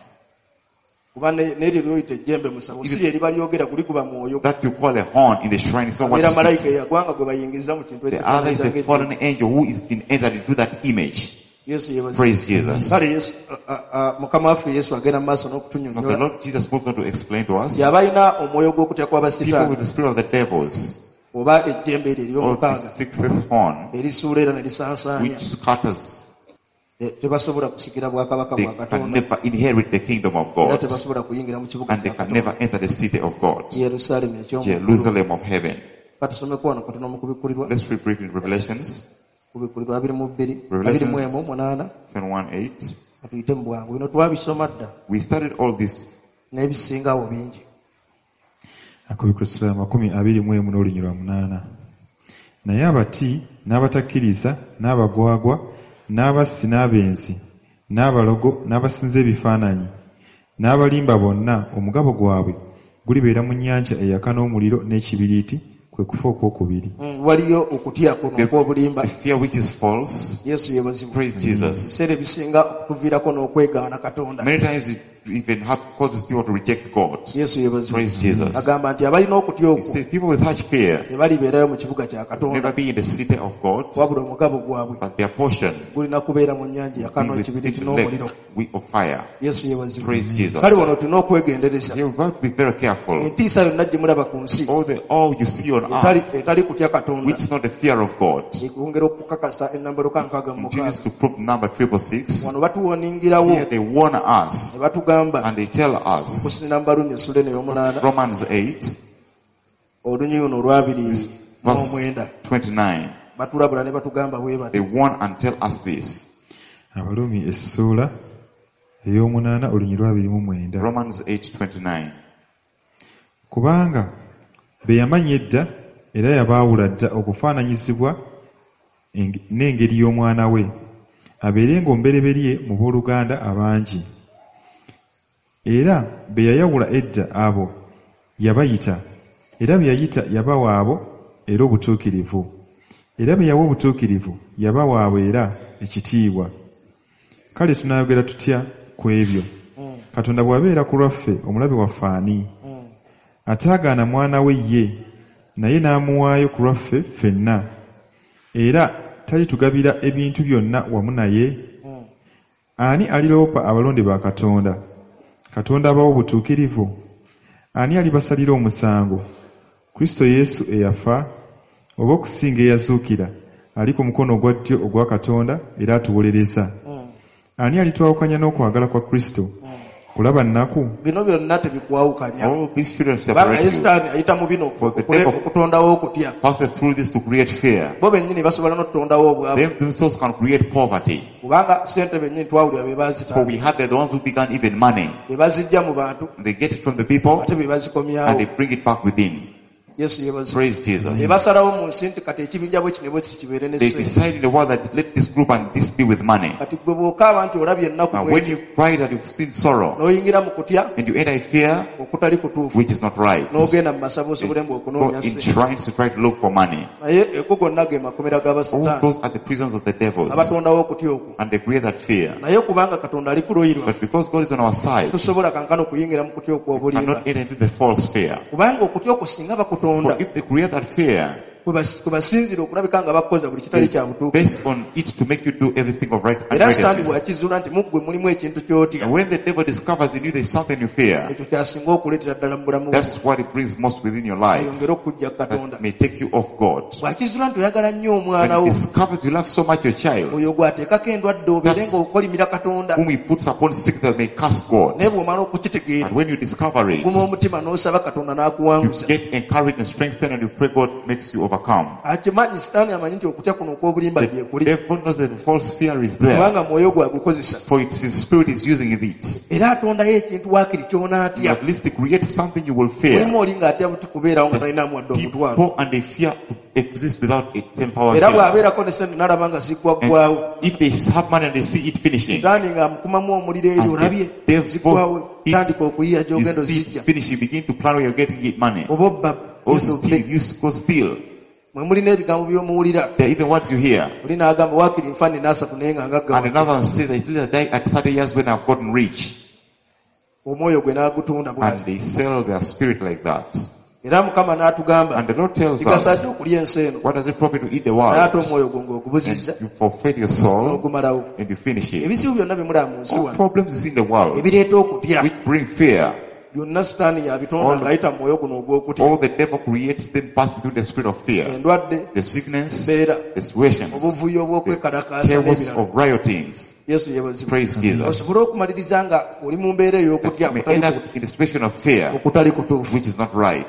kuba n'eryo lyoyita ejjembe musawo, si lye liba lyogera, guli guba mwoyo. That you call a horn in the shrine is not what Era it malayika speaks. eyagwanga gwe bayingiza mu kintu The other is the ekyo. fallen angel who is been entered into that image. Yesu yebaza. Praise Jesus. Kale Yesu, Mukama waffe Yesu agenda mu maaso Now the n'okutunnyonnyola. Lord Jesus was going to explain to us, Yaba alina omwoyo gw'okutya people with kw'abasitaani, the spirit of the devils, oba ejjembe eryo or ery'omukaaga, the 6th horn, erisuula era ne lisansaanya, which scatters, tebasobola kusikira bwakabaka they bwa can Katonda, never inherit the kingdom of era God, tebasobola kuyingira mu kibuga and they kya can Katonda, never enter the city of God, Yerusaalemi eky'omu ggulu. Jerusalem of heaven. Katusomeko wano katono mu kubikulirwa, Let's read briefly in Revelations kubikulirwa 22, Revelations 21:8, 21:8. katuyite mu bwangu. Bino twabisoma dda We studied all this n'ebisingawo bingi. Akubikira 21 n'olunyiri 8. Naye abati n'abatakkiriza n'abagwagwa n'abassi n'abenzi n'abalogo n'abasinza ebifaananyi n'abalimba bonna, omugabo gwabwe gulibeera mu nnyanja eyaka n'omuliro n'ekibiriiti, kwe kufa okwokubiri. Waliyo okutya kuno okw'obulimba. The fear which is false. Yesu yebazibu. Praise Jesus. Ebiseera ebisinga okuviirako n'okwegaana Katonda. Many times it even causes people to reject God. Yesu yebazibu. Praise Jesus. Agamba nti abalina okutya okwo. He said people with such fear tebalibeerayo mu kibuga kya Katonda. never be in the city of God. Wabula omugabo gwabwe. But their portion gulina kubeera mu nnyanja yakano ekibiri n'omuliro. Of fire. Yesu yebazibu. Praise Jesus. Kale wano tulina okwegendereza. You've got to be very careful. Entiisa yonna gye mulaba ku nsi. All you see on earth. etali kutya Katonda. Which is not the fear of God. Ekwongera okukakasa ennambalo ka 666. Continues to prove number 666. Wano batuwoningirawo. Here they warn us. Ne batugamba. And they tell us. Okusinira Barumi essula ey'omunaana. Romans 8. Olunyi luno olwabiri n'omwenda. 29. Batulabula ne batugamba bwe bati. They warn and tell us this. Abalumi essula ey'omunaana olunyi lwabiri mu mwenda. Romans 8:29. Kubanga be yamanya edda era yabaawula dda okufaananyizibwa n'engeri y'omwana we abeerenga omubereberye mu booluganda abangi. Era be yayawula edda abo yabayita, era be yayita yabawa abo era obutuukirivu, era be yawa obutuukirivu yabawa abo era ekitiibwa. Kale tunaayogera tutya ku ebyo? Katonda bw'abeera ku lwaffe omulabe waffe ani? Ataagaana mwana we ye, naye n'amuwaayo ku lwaffe ffenna, era talitugabira ebintu byonna wamu naye? Ani aliroopa abalonde ba Katonda? Katonda abawa obutuukirivu? Ani alibasalira omusango? Kristo Yesu eyafa, oba okusinga eyazuukira, ali ku mukono ogwa ddyo ogwa Katonda era atuwolereza. Ani alitwawukanya n'okwagala kwa Kristo? Kulaba nnaku? Bino byonna tebikwawukanya. All these children separate you. Sitaani ayita mu bino okutondawo okutya. Passes through this to create fear. Bo bennyini basobola n'okutondawo obwavu. They themselves can create poverty. Kubanga sente bennyini twawulira be bazita. For we have the ones who began even money. Be bazijja mu bantu. They get it from the people. Ate be bazikomyawo. And they bring it back within. Yesu yebazibu. Praise Jesus. Ebasalawo mu nsi nti kati ekibinja bwe kinebo kikibeere ne They decide in the world that let this group and this be with money. Kati gwe bw'okaaba nti olabye ennaku And when you cry that you've seen sorrow, n'oyingira mu kutya, and you enter a fear okutali kutuufu, which is not right, n'ogenda mu masabo osobole mbu okunoonya in shrines to try to look for money. Naye ego gonna ge makomera All g'abasitaani. those are the prisons of the devils. Abatondawo okutya okwo. And they create that fear. Naye kubanga Katonda ali ku luuyi lwaffe. But because God is on our side, tusobola kankano kuyingira mu kutya okwo obulimba. cannot enter into the false fear. Kubanga okutya okwo singa bakutonda. For if they create that fear, kwe basinzira okulabika nga bakoza buli kitali kya butuufu. based on it to make you do everything of right and Era Sitaani righteousness. bw'akizuula nti muggwe mulimu ekintu ky'otya. And when the devil discovers in you there's something you fear, ekyo kyasinga okuleetera ddala mu bulamu that's what it brings most within your life. ayongere okujja Katonda. That may take you off God. Bw'akizuula nti oyagala nnyo omwana When wo, he discovers you love so much your child, oyo gw'ateekako endwadde obeere ng'okolimira Katonda. whom he puts upon sick that may curse God. Naye bw'omala okukitegeera, And when you discover it, guma omutima n'osaba Katonda you n'akuwanguza. get encouraged and strengthened and you pray God makes you overcome. Akimanyi Sitaani amanyi nti okutya kuno okw'obulimba The gye kuli. devil knows that the false fear is there, Kubanga mwoyo gw'agukozesa. for it's his spirit is using it. Era atondayo ekintu waakiri ky'onaatya. At least to create something you will Mulimu fear. oli ng'atya buti kubeerawo nga talinamu wadde omutwalo. People and they fear to exist without a 10 power Era share. bw'abeerako ne sente n'alaba nga ziggwaggwawo. And if they have money and they see it finishing, Sitaani ng'amukumamu omuliro eyo, and olabye therefore ziggwawo, tandika okuyiya you gy'ogenda see it ozijja. finish, you begin to plan where you're getting it money. Oba obba Or genda steal, obbe. you go steal. Mwe mulina ebigambo by'omuwulira. There are even words you hear. Oli n'agamba waakiri nfa nina 3 naye nga And ngaggawa. another one says, I will die at 30 years when I've gotten rich. Omwoyo gwe n'agutunda And bw'ati. they sell their spirit like that. Era Mukama n'atugamba And the Lord tells kigasa us, ki okulya ensi eno, what does it profit to eat the naye ate world? omwoyo gwo ng'ogubuzizza And you forfeit your soul n'ogumalawo. and you finish it. Ebizibu byonna bye mulaba mu nsi All wano problems is in the world ebireeta okutya, which bring fear. byonna Sitaani yabitonda ng'ayita mu mwoyo guno ogw'okutya. All the devil creates them pass through the spirit of fear. Endwadde, The sickness, embeera, the situations, obuvuyo obw'okwekalakaasa chaos n'ebirala. of riotings. Yesu yeebazibwe. Praise Jesus. Osobole okumaliriza nga oli mu mbeera ey'okutya That may end up in the situation of fear, okutali kutuufu. which is not right.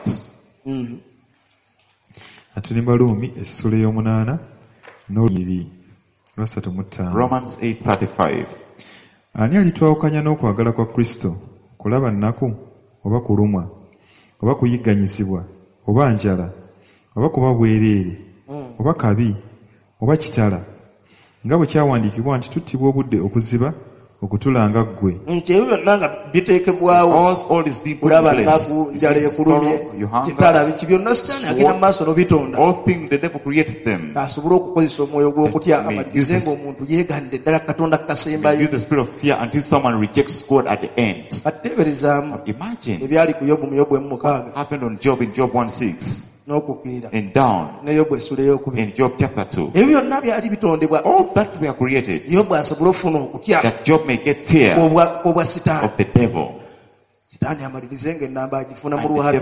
Ate ne Baluumi essula ey'omunaana n'olubiri lwa 35. Romans 8:35. Ani alitwawukanya n'okwagala kwa Kristo? Kulaba nnaku, oba kulumwa, oba kuyigganyizibwa, oba njala, oba kuba bwereere, oba kabi, oba kitala? Nga bwe kyawandiikibwa nti tuttibwa obudde okuziba okutulanga ggwe. Nti ebyo byonna nga biteekebwawo kulaba nnaku, njala ekulumye, kitala, biki byonna Sitaani agenda mu maaso n'obitonda asobole okukozesa omwoyo gw'okutya amalirize ng'omuntu yeeganidde ddala Katonda kasembayo. Ateeberezaamu ebyali ku Yobu mu Yobu 1:6 n'okukkirira ne Yobu essula ey'okubiri. Ebyo byonna byali bitondebwa Yobu asobole ofuna okutya obwa Sitaani. Sitaani amalirize ng'ennamba agifuna mu luhalo.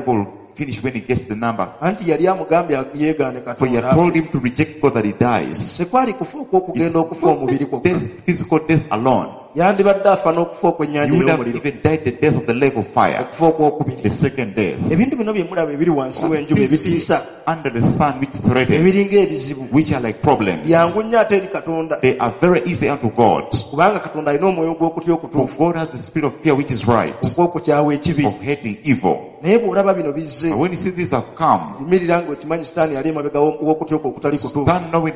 Anti yali amugambye yeegaane Katonda. Sekwali kufa okw'okugenda okufa omubiri kwokka. Yandibadde afa n'okufa okwennyanja ey'omuliro. Okufa okw'okubiri. Ebintu bino bye mulaba ebiri wansi w'enjuba ebitiisa, ebiringa ebizibu, byangu nnyo ate eri Katonda. Kubanga Katonda alina omwoyo gw'okutya okutuufu, ogw'okukyawa ekibi. Naye bw'olaba bino bizze, yimirira ng'okimanyi Sitaani yali emabega w'okutya okwo okutali kutuufu.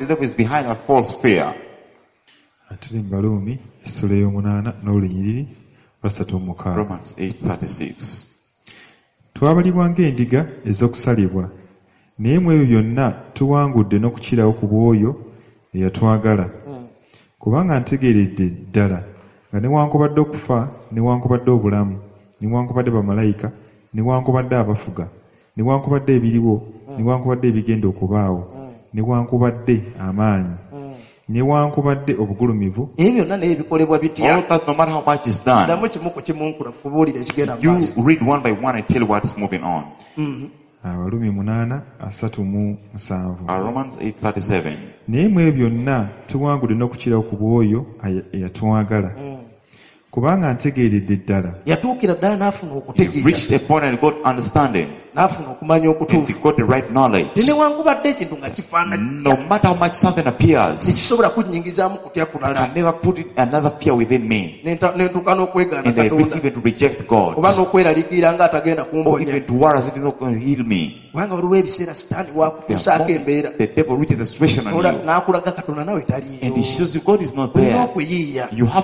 Atuli mu Baluumi essula ey'omunaana n'olunyiriri 36. Twabalibwa ng'endiga ez'okusalibwa, naye mu ebyo byonna tuwangudde n'okukirawo ku bw'oyo eyatwagala. Kubanga ntegeeredde ddala nga newankubadde okufa, newankubadde obulamu, newankubadde bamalayika, newankubadde abafuga, newankubadde ebiriwo, newankubadde ebigenda okubaawo, newankubadde amaanyi, newankubadde obugulumivu, ebyo byonna naye bikolebwa bitya? Ddamu kimu ku kimu nkubuulira ekigenda mu maaso. Abaluumi 8:37. Naye mu ebyo byonna tuwangudde n'okukirawo ku bw'oyo eyatwagala. Kubanga ntegeeredde ddala, yatuukira ddala n'afuna okutegeera, n'afuna okumanya okutuufu, newankubadde ekintu nga kifaanana, tekisobola kunnyingizaamu kutya kulala, nentuuka n'okwegaana Katonda oba n'okweraliikirira nga atagenda kumponya. Kubanga waliwo ebiseera Sitaani wakutuusaako embeera n'akulaga Katonda nawe taliyo, olina okuyiiya.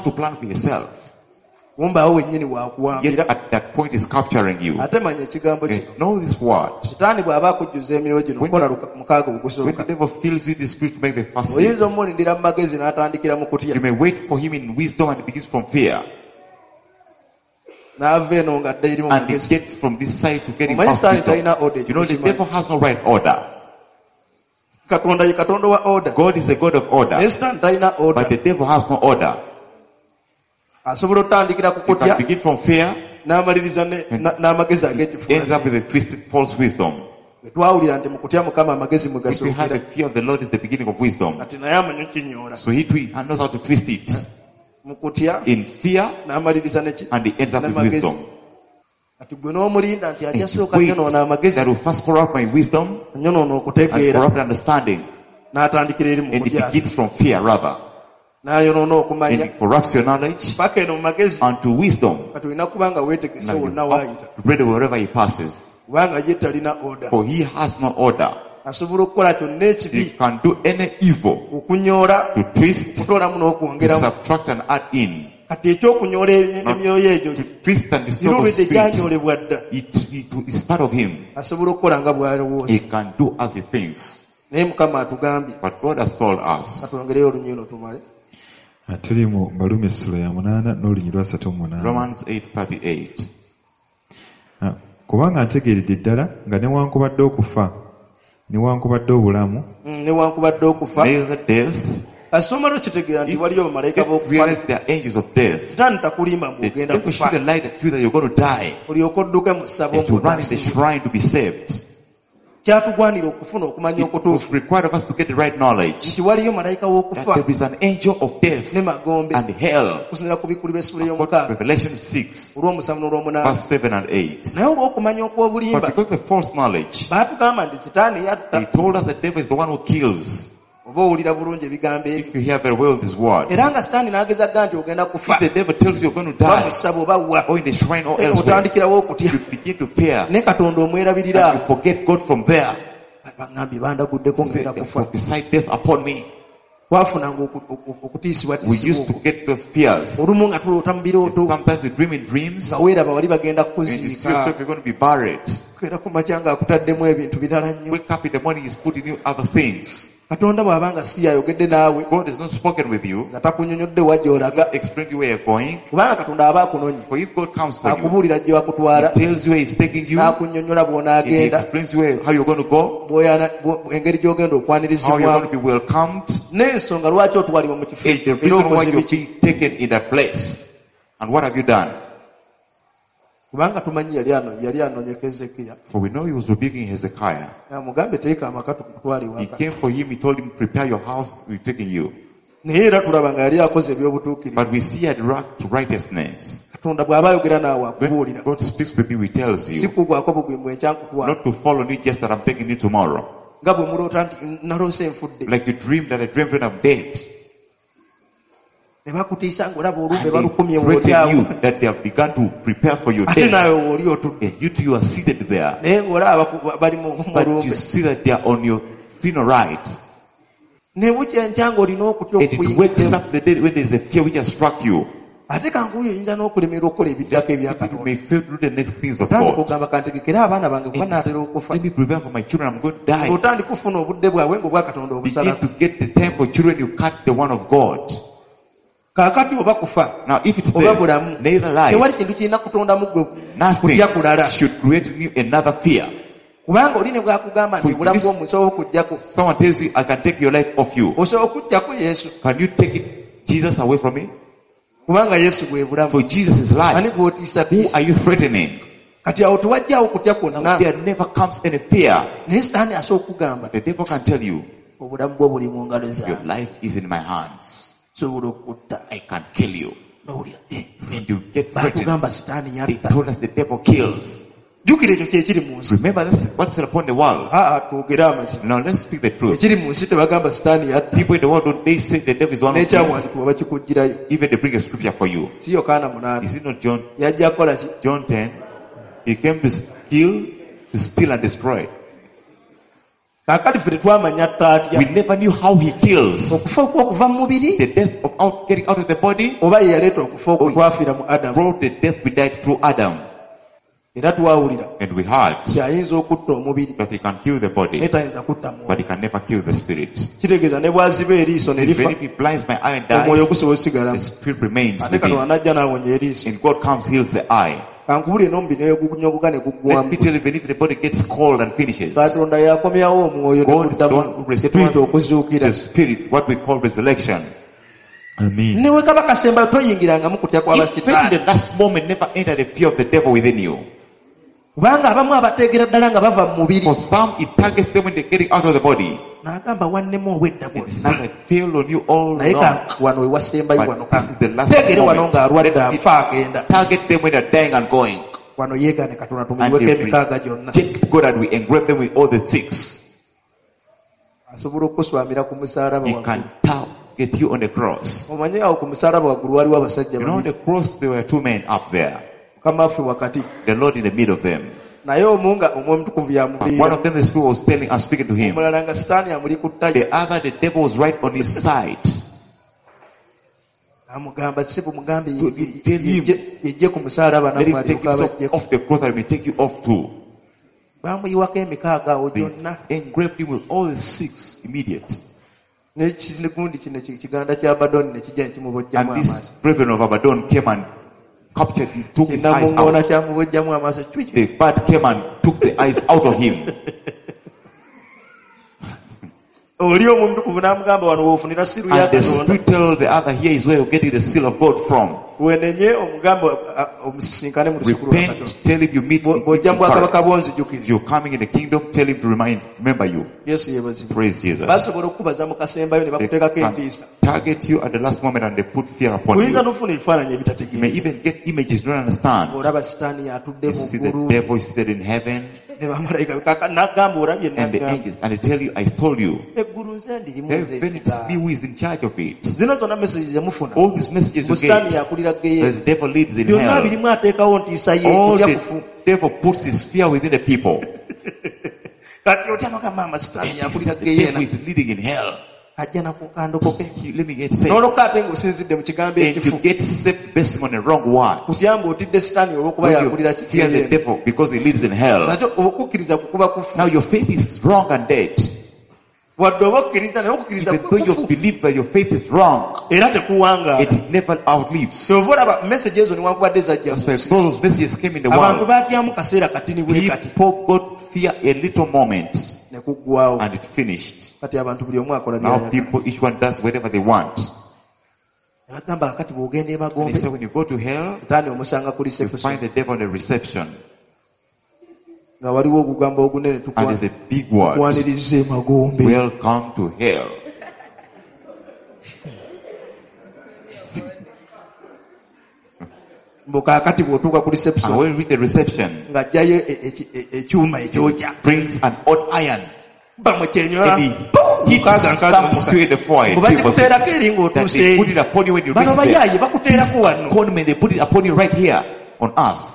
Wombaawo wennyini waakuwambira. Ate manya ekigambo kino. Sitaani bw'aba akujjuza emyoyo gino okola 6 ogusooka, oyinza omulindira mu magezi n'atandikira mu kutya. N'ava eno ng'adda eri mu magezi. Omanyi Sitaani talina order. Katonda ye Katonda wa order. Naye Sitaani talina order. Asobola otandikira ku kutya n'amaliriza n'amagezi ag'ekifuba. Twawulira nti mu kutya Mukama amagezi mwe gasookera. Ati naye amanyi kinyoola. Mu kutya n'amaliriza n'amagezi. Ati gwe n'omulinda nti ajja sooka nyonoona amagezi, nyonoona okutegeera, n'atandikira eri mu kutya. N'ayonoona okumanya, paka eno mu magezi, kati olina kubanga weetegese wonna w'ayita, kubanga ye talina order. Asobola okukola kyonna ekibi, okunyoola, okutoolamu n'okwongeramu. Kati ekyokunyoola emyoyo egyo irubidde gyanyoolebwa dda, asobola okukola nga bw'alowooza. Naye Mukama atugambye, katwongereyo olunyino tumale. Tuli mu Baluumi essula ya 8 n'olunyiriri 38. Kubanga ntegeeredde ddala nga newankubadde okufa, newankubadde obulamu, newankubadde okufa, asomero kitegeera nti waliyo bamalayika b'okufa. Sitaani takulimba ng'ogenda kufa, olyoke odduke mu ssabo kyatugwanira okufuna okumanya okutuufu nti waliyo malayika w'okufa ne magombe, okusinziira ku bikulirwa essula ey'omukaaga olw'omusanvu n'olw'omunaana. Naye olw'okumanya okw'obulimba baatugamba nti Sitaani yatta. Oba owulira bulungi ebigambo ebyo, era nga Sitaani n'agezagga nti ogenda kufa, oba mu ssabo oba wa, otandikirawo okutya, ne Katonda omwerabirira awo. Bagambye bandaguddeko ngenda kufa. We used to get those fears. Sometimes we dream in dreams. And you see yourself, you're going to be buried. Wake up in the morning, he's putting you other things. God has not spoken with you. Explain you where you're going. For if God comes for you, He tells you where He's taking you. He explains you how you're going to go. How you're going to be welcomed. And the reason why you're being taken in that place. And what have you done? For we know he was rebuking Hezekiah. He came for him, he told him, prepare your house, we're taking you. But we see at righteousness. God speaks with you, he tells you. Not to follow me just that I'm taking you tomorrow. Like you dreamed that I dreamed when I'm dead. And they threaten you that they have begun to prepare for your death. And you two are seated there. But you see that they are on your funeral right. And it wakes up the day when there is a fear which has struck you. You may fail to do the next things of God. Let me prepare for my children, I'm going to die. Begin to get the time for children, you cut the one of God. Now if it's there, neither life, nothing should create in you another fear. Someone tells you, I can take your life off you. Can you take Jesus away from me? For Jesus is life. Who are you threatening? There never comes any fear. The devil can tell you, your life is in my hands. I can kill you. And you get threatened. They told us the devil kills. Remember, that's what's upon the world. Now let's speak the truth. People in the world, they say the devil is one of us. Even they bring a scripture for you. Is it not John? John 10. He came to steal and destroy. We never knew how he kills. The death of getting out of the body, or brought the death we died through Adam. And we heard that he can kill the body, but he can never kill the spirit. If he blinds my eye and dies, the spirit remains with him. And God comes, heals the eye. Let me tell you, even if the body gets cold and finishes, God don't restore the spirit, what we call resurrection. Amen. If in the last moment never enter the fear of the devil within you. For some, it targets them when they're getting out of the body. It's like fail on you all along. But this is the last moment. Target them when they're dying and going. And they reject God and we engrave them with all the six. He can target you on the cross. You know, on the cross there were two men up there. The Lord in the middle of them. One of them, the Spirit was telling and speaking to him. The other, the devil was right on his side. Let him take you off the cross and may take you off too. They engraved him with all the six immediate. And this brethren of Abaddon came and captured him, took his eyes out. The bird came and took the eyes out of him. And the Spirit told the other, here is where you're getting the seal of God from. Repent, tell him you meet him. You're coming in the kingdom, tell him to remember you. Praise Jesus. They can target you at the last moment and they put fear upon you. You may even get images you don't understand. You see the devil is seated in heaven. And the angels, and they tell you, I told you. Heaven, it's me who is in charge of it. All these messages you get, the devil leads in hell. All the devil puts his fear within the people. And the devil is leading in hell. ajja nakukandokoke let me get saved. n'olokka ate ng'osinzidde mu kigambo And you ekifu get saved based on a wrong word. kutyamba otidde sitaani olw'okuba When yakulira you fear the devil because he lives in hell. nakyo okukkiriza kukuba kufu Now your faith is wrong and dead. wadde oba okkiriza naye okukkiriza Even though you believe that your faith is wrong, era tekuwangaala it never outlives. kyova olaba message ezo newankubadde zajja That's why those messages came in the abantu world. baatyamu kaseera katini bwe kati People got fear a little moment ne kuggwawo and it finished. kati abantu buli omu akola Now people, each one does whatever they want. bagamba kakati bw'ogenda And he emagombe said when you go to hell, sitaani omusanga ku you find reception the devil on the reception. nga waliwo obugambo ogunene And there's a big word. tukwaniriza emagombe Welcome to hell. mbukakati bw'otuuka ku And reception when you read the reception, ng'ajjayo ekyuma ekyokya brings an odd iron. bamukyenywa And he stamps you in the forehead. oba People say gikuteerako eri that they put it ng'otuuseeyo upon you when you reach bano there. bayaaye bakuteerako wano Con men, they put it upon you right here on earth.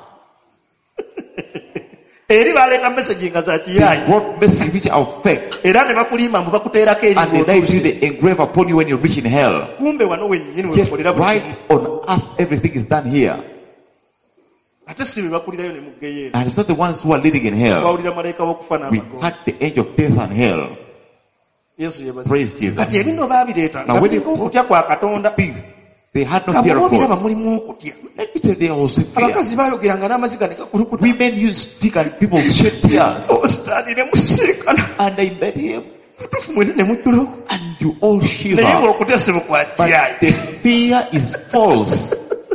eri baleeta message nga za They kiyaaye brought messages which are fake. era ne bakulimba mbu bakuteerako eri And they now do ng'otuuse the engrave upon you when you reach in hell. kumbe wano wennyini Yet wemukolera buli right kimu. on earth, everything is done here. ate si be bakulirayo ne muggeyo And it's not the ones who are living in hell. bawulira malayika w'okufa We n'amagombe had the angel of death and hell. yesu yebaza Praise Jesus. kati ebino baabireeta Now nga when they kuliko okutya kwa katonda Things, they had no nga fear of bw'obiraba God. mulimu okutya Let me tell you, they also fear. abakazi baayogeranga n'amaziga ne gakulukuta Women used to speak and people shed tears. ositaani ne musisinkana And they met him. mutuufu mwene ne mujjulawo And you all naye shiver. ng'okutya si bukwa But kiyaaye the fear is false.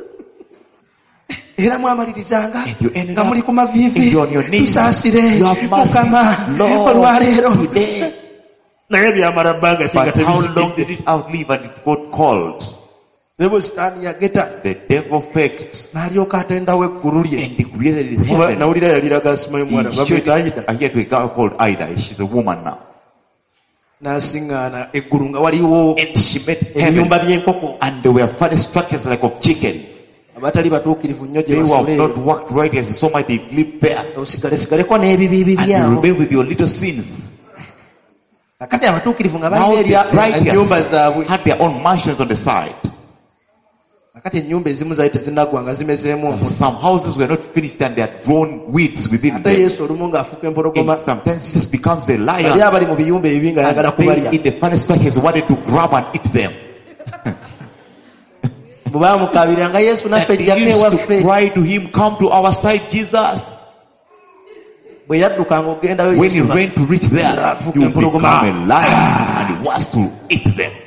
era mwamalirizanga And you ended nga up muli ku maviivi and you're on your knees. tusaasire You have mercy. mukama Lord, olwaleero today. naye byamala bbanga ki nga But how long tebizijjidde did it outlive and it got called? ne bwe sitaani yageta The devil faked n'alyoka atendawo eggulu lye and he created his Kuba heaven. nawulira yaliraga asima y'omwana He showed bamweta ayida it here to a girl called Ida. She's a woman now. n'asiŋŋaana eggulu nga waliwo And she met heaven. ebiyumba by'enkoko And there were funny structures like of chicken. abatali batuukirivu nnyo gye They who have basula not worked right as so much they live there. osigalesigaleeko n'ebibiibi And you byabo remain with your little sins. kakati abatuukirivu nga Now balina the ennyumba zaabwe righteous had their own mansions on the side. kakati ennyumba ezimu zaali tezinnaggwa nga zimezeemu omuliro Some houses were not finished and they had grown weeds within ate them. yesu olumu ng'afuuka empologoma And sometimes it just becomes a bali lion. abali mu biyumba ebibi ng'ayagala And they kubalya in the funny structures wanted to grab and eat them. bwe baamukabiranga yesu naffe And they ejjako used to ewaffe cry to him, come to our side, Jesus. bwe yaddukanga ogendayo When he Yesu ran to reach there, he would become a lion and he wants to eat them.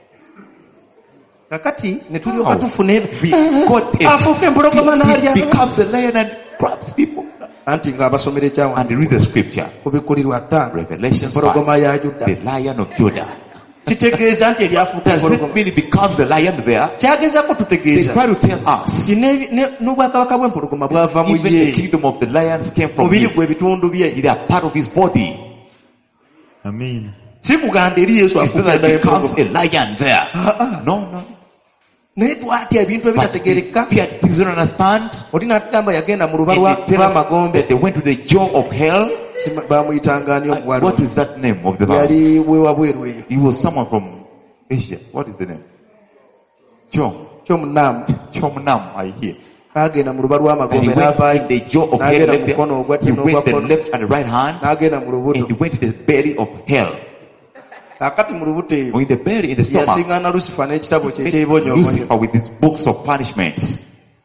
kakati ne tulyoka tufuna We got afuuka empologoma n'alya he becomes a lion and grabs people. anti ng'abasomera And ekyawandiikibwa he reads the scripture. ku bikkulirwa 5 Revelations 5. empologoma ya Yuda The lion of Judah. kitegeeza nti eryafuuka Does it empologoma mean he becomes a lion there? kyagezaako They tutegeeza try to tell us. nti n'obwakabaka bw'empologoma bwava mu Even the ye kingdom of the lions came from mubiri him. gwe ebitundu bye They are part of his body. Amen. si kugamba eri yesu It's not afuuka that he becomes empologoma a lion there. No, no. naye twatya ebintu But ebitategeereka the things you don't understand. oli n'atugamba yagenda mu luba And they tell us lw'amagombe that they went to the jaw of hell. bamuyitanga ani omuwala What is that name of the house? yali wewabweru eyo He was someone from Asia. What is the name? kyomunaamu Chomnam, I hear. n'agenda mu luba And he lw'amagombe went n'avaayo in the jaw of hell. n'agenda Left mu mukono ogwa there. He ddyo went the n'ogwa left and the right hand. n'agenda mu lubuto And he went to the belly of hell. kakati mu lubuto eyo Or in the belly, in the stomach. yasiŋŋaana lusifa n'ekitabo kye Met ekyebonyobonyo Lucifer with his books of punishments.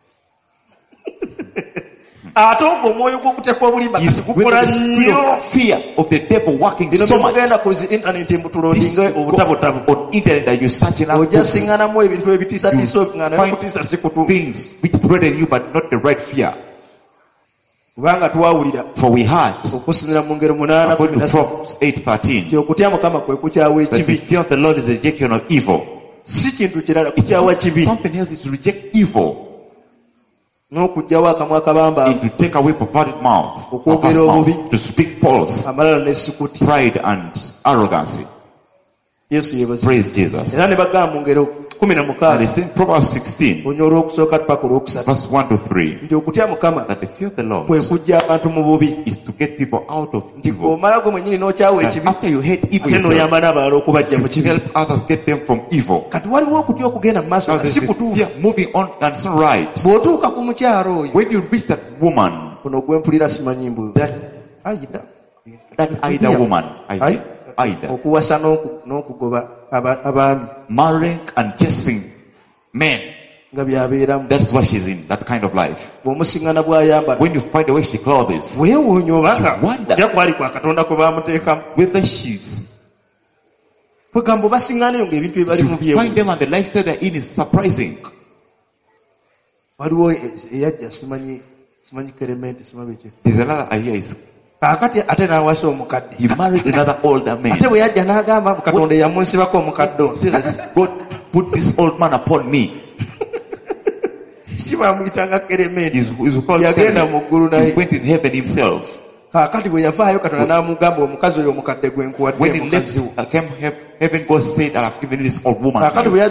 ate ogwo omwoyo gw'okutekwa obulimba He's kasi gukola with the spirit nnyo of fear of the devil working bino so much. byemugenda ku zi intaneti mbutulondinga This obutabotabu on internet that you're searching out ojja books, siŋŋanamu ebintu ebitiisatiisa nga naye okutiisa si kutu things which threaten you but not the right fear. kubanga twawulira For we heard, okusinzira mu ngero 8 according to Proverbs 8:13, nti okutya mukama kwe kukyawa that the ekibi fear of the Lord is the rejection of evil. si kintu kirala kukyawa kibi Something else is to reject evil n'okugyawo akamwa akabamba and to take away perverted mouth, Okwogera perverse obubi. mouth, to speak false, amalala n'essukuti pride and arrogancy. yesu yebazi Praise Jesus. era ne bagamba mu ngero And it's in Proverbs 16, verse 1 to 3, that the fear of the Lord is to get people out of evil. And after you hate evil yourself, you help others get them from evil. Now there's this fear moving on, and it's not right. When you reach that woman, that Ida woman, Ida, marrying and chasing men, that's what she's in, that kind of life. When you find the way she clothes, you wonder whether she's, you find them and the lifestyle they're in is surprising. There's another idea is he married another older man. God put this old man upon me. He's called Kereme. He went in heaven himself. When he left, heaven, God said, I have given this old woman.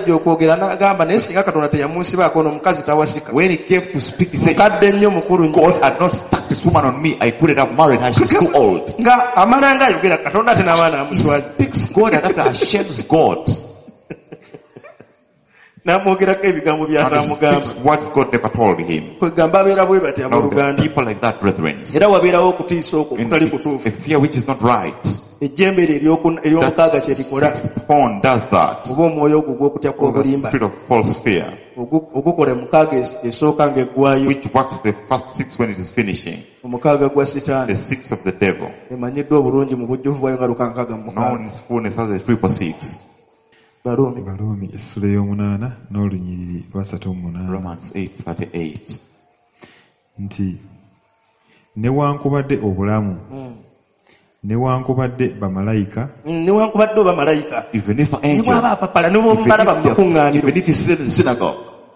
When he came to speak, he said, God had not stuck this woman on me. I couldn't have married her. She's too old. He speaks God and after shames God. And speaks what God never told him. Now, people like that, brethren, in the fear which is not right, that sixth horn does that. The spirit of false fear, which works the first 6 when it is finishing. The 6 of the devil, known in its fullness as the 3/6. Balumi essula y'omunaana n'olunyiriri lw'asatu-mu-munaana. Romans 8:38. Nti newankubadde obulamu, newankubadde bamalayika, even if an angel, even if you sit in the synagogue,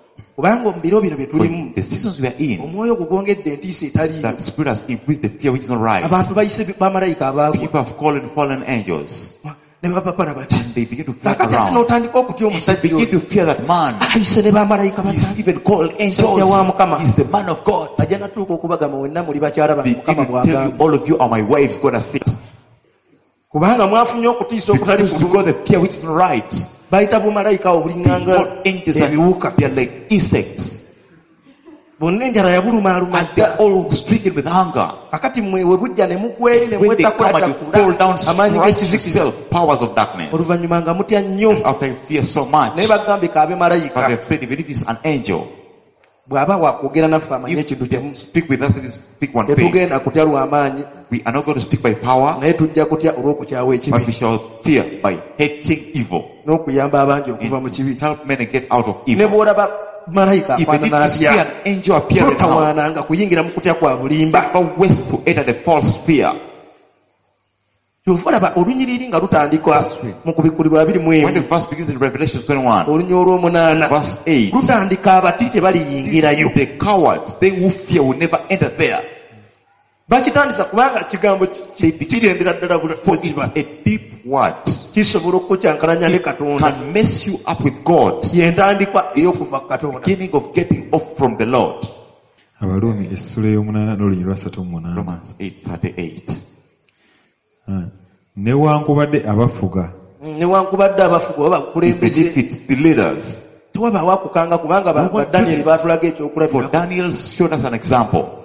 the seasons we are in, that spirit has increased the fear which is not right. People have called in fallen angels. And they begin to fly around. They begin to fear that man. He's even called angels. He's the man of God. They even tell you, all of you are my wives, God has said. Because the fear which is not right. All angels are like insects. And they're all stricken with hunger. When they come and you fall down, strike yourself, powers of darkness. After you fear so much, but they said even if it's an angel, if you speak with us, speak one thing. We are not going to speak by power, but we shall fear by hating evil. And help men get out of evil. Even if you see an angel appearing now, never ways to enter the false fear. When the verse begins in Revelation 21, verse 8, the cowards, they who fear, will never enter there. A deep word. It can mess you up with God. Beginning of getting off from the Lord. Romans 8:38. Newankubadde abafuga, even if it's the leaders. For Daniel showed us an example.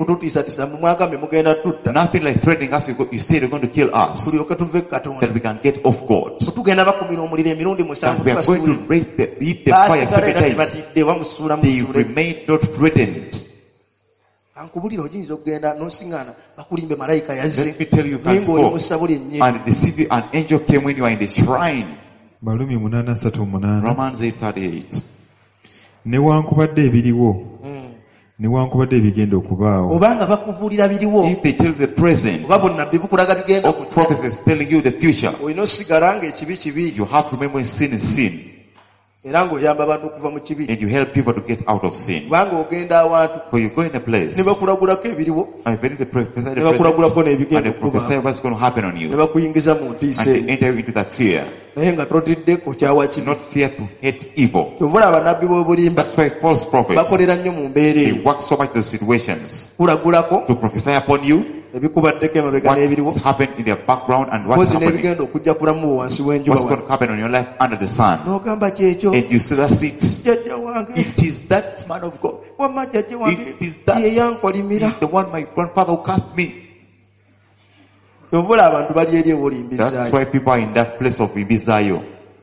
Nothing like threatening us. You say they're going to kill us, that we can get off God. And we are going to raise the fire 7 times. They remain not threatened. Let me tell you, you can go and see an angel came when you are in the shrine. Romans 8:38. Newankubadde ebiriwo, newankubadde ebigenda okubaawo, if they tell the present, or prophecies telling you the future, you have to remember sin is sin. And you help people to get out of sin. For you go in a place and very the prophesy and they prophesy what's going to happen on you. And they enter into that fear. Not fear to hate evil. That's why false prophets, they work so much those situations to prophesy upon you what's happened in their background and what's happening. What's going to happen on your life under the sun. And you say that's it. It is that man of God. It is that. He is the one my grandfather who cast me. That's why people are in that place of Ibizayo.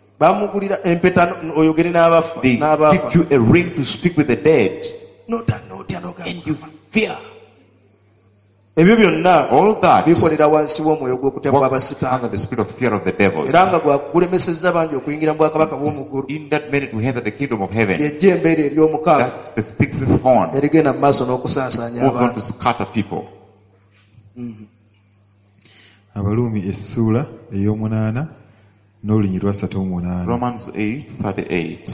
They give you a ring to speak with the dead. And you fear. All that works under the spirit of fear of the devil. In that minute we enter the kingdom of heaven. That's the sixth horn. Moves on to scatter people. Romans 8:38.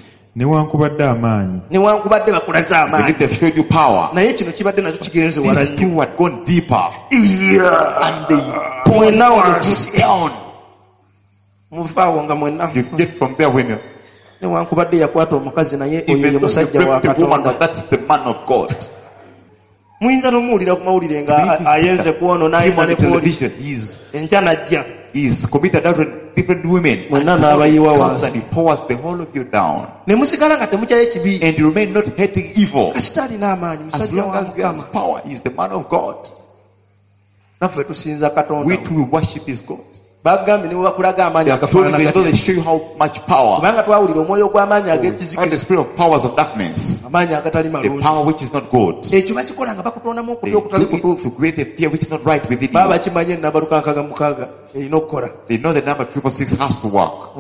Believe they've showed you power. These two had gone deeper. And they point down. You get from there when you even though you break the woman, but that's the man of God. He's committed different women and he pours the whole of you down. And you remain not hating evil. As long as there's power, he's the man of God. We too worship his God. They show you how much power. Not the spirit of powers of darkness. The power which is not good. They do it to create a fear which is not right within you. They know the number 666 has to work.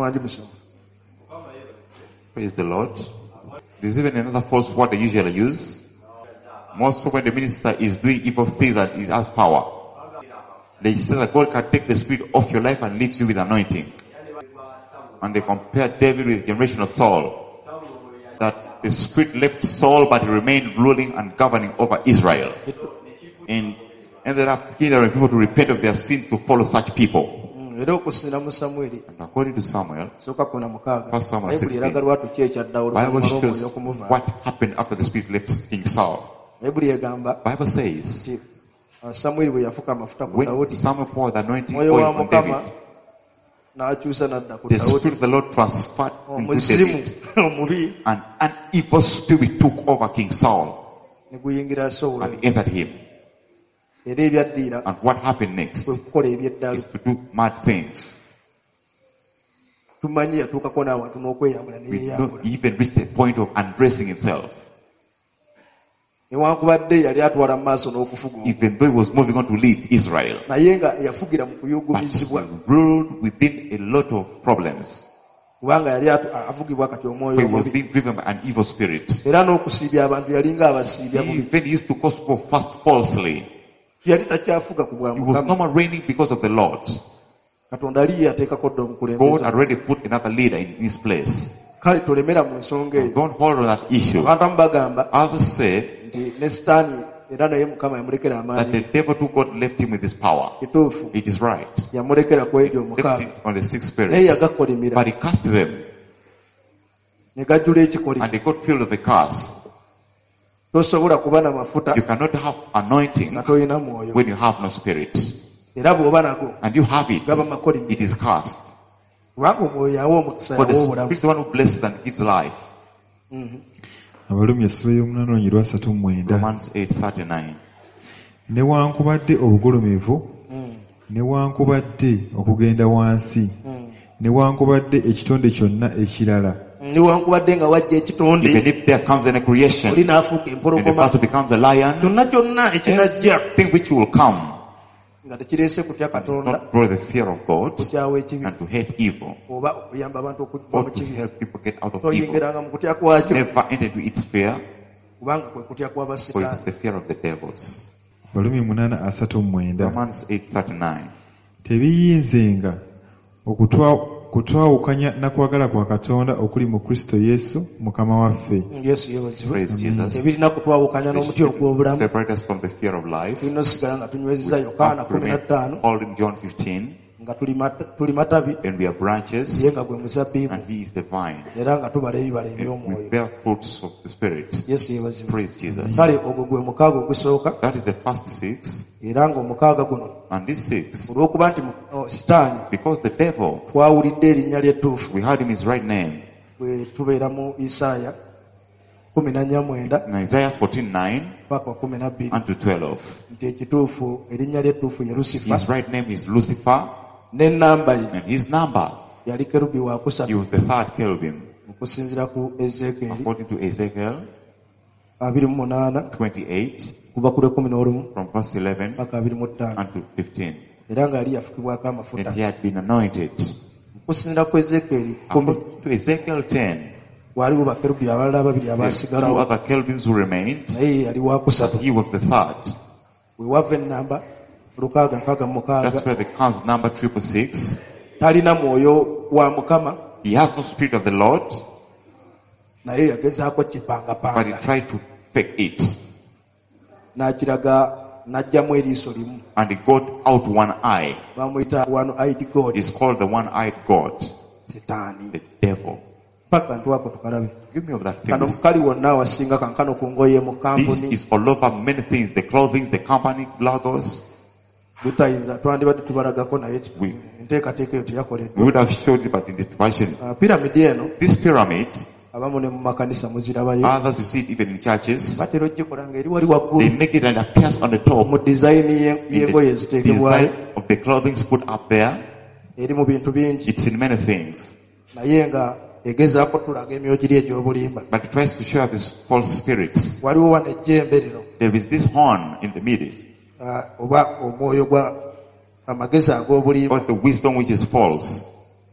Praise the Lord. There's even another false word they usually use. Most when the minister is doing evil things and he has power. They say that God can take the spirit off your life and leave you with anointing. And they compare David with the generation of Saul. That the spirit left Saul but he remained ruling and governing over Israel. And ended up hindering people to repent of their sins to follow such people. And according to Samuel, 1 Samuel 16, Bible shows what happened after the spirit left King Saul. Bible says, when Samuel poured the anointing oil on David, the spirit of the Lord transferred into David, and an evil spirit took over King Saul and entered him. And what happened next is to do mad things. We don't even reach the point of undressing himself. Even though he was moving on to lead Israel, but he ruled within a lot of problems. He was being driven by an evil spirit. He even used to cause people fast falsely. He was no more reigning because of the Lord. God already put another leader in his place. Don't hold on that issue. Others say that the devil who God left him with his power. It is right. He left it on the six spirits. But he cast them. And they got filled with the curse. You cannot have anointing when you have no spirit. And you have it. It is cast. For the spirit is the one who blesses and gives life. Romans 8:39. Newankubadde obugolomevu, newankubadde okugenda wansi, newankubadde ekitonde kyonna ekirala. Even if there comes in a creation, and the person becomes a lion, anything which will come, it's not for the fear of God and to hate evil, or to help people get out of evil. Never enter into its fear, for it's the fear of the devils. Romans 8:39. Tebiyinzenga kutwawukanya na kwagala kwa Katonda okuli mu Kristo Yesu Mukama waffe. Yesu yebazibwe. Ebirina kutwawukanya n'omuti ogw'obulamu. Separate us from the fear of life. Tunosigala nga tunyweza Yokaana 15. All in John 15. Nga tuli matabi. And we are branches. Ye nga gwe muzabbibu. And he is the vine. Era nga tubala ebibala eby'omwoyo. We bear fruits of the Spirit. Yesu yebazibwe. Praise Jesus. Kale ogwo gwe mukaaga ogusooka. That is the first 6. Era ng'omukaaga guno. And this 6. Olw'okuba nti Sitaani. Because the devil. Twawulidde erinnya ly'ettuufu. We heard him his right name. Bwe tubeera mu Isaaya 14:9. In Isaiah 14:9. Paka 12. Unto 12. Nti ekituufu erinnya ly'ettuufu ye Lucifer. His right name is Lucifer. N'ennamba ye. And his number. Yali kerubi wa kusatu. He was the 3rd cherubim. Okusinziira ku Ezekiel. According to Ezekiel 28. 28. Kuva ku 11. From verse 11. Paka 25. Unto 15. Era nga yali yafukibwako amafuta. And he had been anointed. Okusinziira ku Ezekiel 10. According to Ezekiel 10. Waliwo bakerubi abalala ababiri abaasigalawo. 2 other cherubims who remained. Naye yali wa kusatu. He was the 3rd. We wava ennamba 666. That's where the count number 666. Talina mwoyo wa Mukama. He has no spirit of the Lord. Naye yagezaako kipangapanga. But he tried to fake it. N'akiraga n'ajjamu eriiso limu. And he got out one eye. Bamuyita one-eyed God. It's called the one-eyed God. Sitaani. The devil. Paka ntwako tukalabe. Give me of that thing. Kano mukali wonna awasinga kankano ku ngoye mu kampuni. This is all over many things. The clothing, the company, logos. Tutayinza twandibadde tubalagako naye enteekateeka eyo teyakoleddwa. We would have showed it, but in the version. Piramidi eno. This pyramid. Abamu ne mu makanisa muzirabayo. Others you see it even in churches. Batero gikola ng'eri wali waggulu. They make it and appears on the top. Mu design y'engoye eziteekebwayo. Design of the clothing put up there. Eri mu bintu bingi. It's in many things. Naye nga egezaako tulaga emyogiri egy'obulimba. But it tries to show these false spirits. Waliwo wano ejjembe lino. There is this horn in the middle. Oba omwoyo gwa amagezi ag'obulimba. Or the wisdom which is false.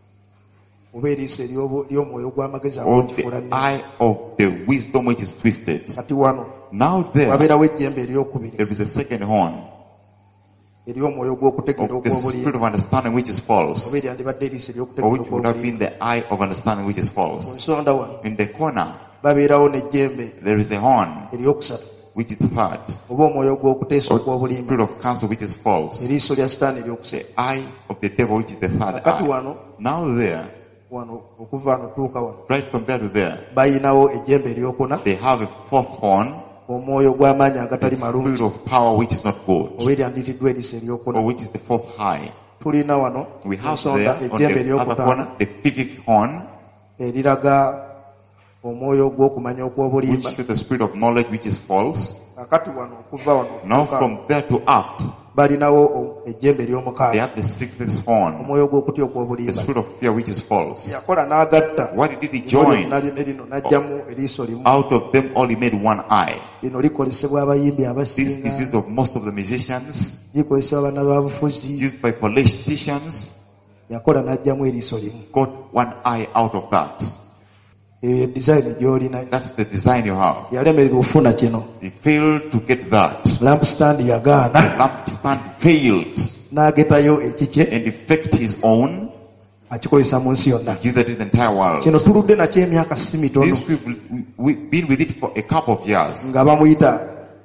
Oba eriiso ery'omwoyo gw'amagezi or the eye of the wisdom which is twisted. Kati wano. Now there. Wabeerawo ejjembe eryokubiri. There is a second horn. Ery'omwoyo gw'okutegeera of the spirit of understanding which is false. Oba eryandibadde eriiso ery'okutegeera or which would have been the eye of understanding which is false. Ku nsonda wano. In the corner. Babeerawo n'ejjembe. There is a horn. Eryokusatu. Which is the third. Oba omwoyo gw'okuteesa okw'obulimba. Spirit of counsel which is false. Eriiso lya Sitaani eryokusatu. The eye of the devil which is the third eye. Wano. Now there. Wano okuva wano tuuka wano. Right from there to there. Bayinawo ejjembe eryokuna. They have a fourth horn. Omwoyo gw'amaanyi agatali malungi. The spirit of power which is not good. Oba eryanditiddwa eriiso eryokuna. Or which is the fourth eye. Tulina wano. We have there on the other corner the fifth horn. Eriraga omwoyo gw'okumanya okw'obulimba. Which is the spirit of knowledge which is false. Akati wano okuva wano. Now from there to up. Balinawo ejjembe ery'omukaaga. They have the sixth horn. Omwoyo gw'okutya okw'obulimba. The spirit of fear which is false. Yakola n'agatta. What did he join? N'ajjamu eriiso limu. Out of them all he made one eye. Lino likozesebwa abayimbi abasinga. This is used of most of the musicians. Likozesebwa abaana b'abufuzi. Used by politicians. Yakola n'ajjamu eriiso limu. Got one eye out of that. Design gy'olina. That's the design you have. Yalemererwa okufuna kino. He failed to get that. Lampstand yagaana. Lampstand failed. N'agetayo ekikye. And effect his own. Akikozesa mu nsi yonna. Use that in the entire world. Kino tuludde nakyo emyaka si mitono. These people, we've been with it for a couple of years. Nga bamuyita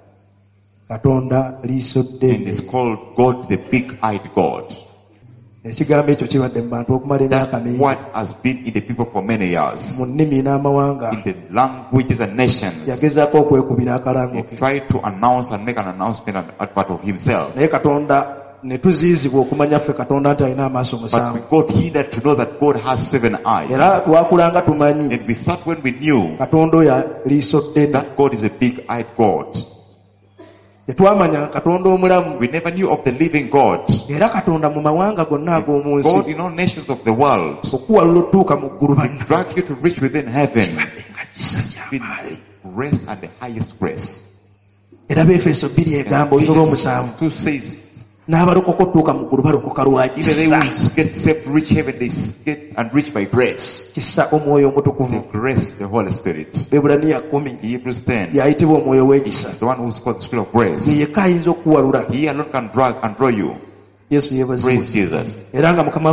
Katonda liiso ddene. And it's called God, the big-eyed God. Ekigambo ekyo kibadde mu bantu okumala emyaka mingi. What has been in the people for many years. Mu nnimi n'amawanga. In the languages and nations. Yagezaako okwekubira akalango ke. He tried to announce and make an announcement and advert of himself. Naye Katonda ne tuziizibwa okumanya ffe Katonda nti alina amaaso musanvu. But we got hindered to know that God has 7 eyes. Era twakulanga tumanyi. And we sat when we knew. Katonda oyo liiso ddene. That God is a big-eyed God. Tetwamanya Katonda omulamu. We never knew of the living God. Era Katonda mu mawanga gonna ag'omu nsi. God in all nations of the world. Okuwalula otuuka mu ggulu banna. Drag you to reach within heaven. With grace and the highest grace. Era Befeso 2 egamba olulwo olw'omusanvu. 2 says. N'abalokoka otuuka mu ggulu balokoka lwa kisa. Even they will get saved to reach heaven, they get and reach by grace. Kisa omwoyo omutukuvu. The grace, the Holy Spirit. Eburaniya 10. Hebrews 10. Yayitibwa omwoyo w'ekisa. The one who's called the Spirit of grace. Ye yekka ayinza okuwalula. He alone can drag and draw you. Praise Jesus. The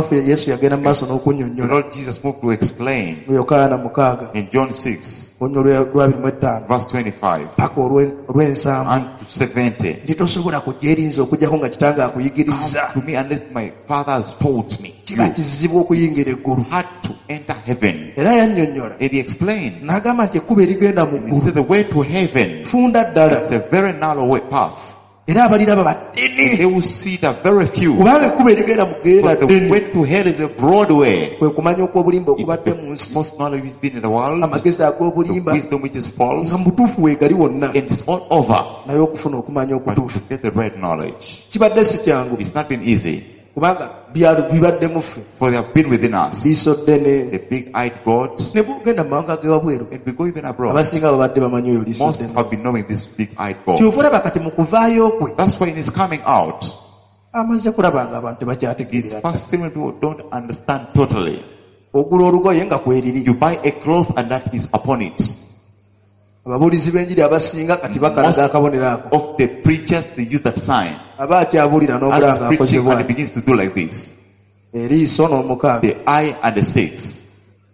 Lord Jesus moved to explain in John 6, verse 25 and to 70. Come to me unless my Father has taught me. You had to enter heaven. And he explained. He said the way to heaven is a very narrow path. They will see that very few. But the way to hell is a broad way. It's the most knowledge which has been in the world, the wisdom which is false, and it's all over. But to get the right knowledge, it's not been easy. For they have been within us. The big-eyed God. And we go even abroad. Most have been knowing this big-eyed God. That's why in his coming out, his first thing people don't understand totally. You buy a cloth and that is upon it. Most of the preachers, they use that sign. As preaching and it begins to do like this. The I and the 6.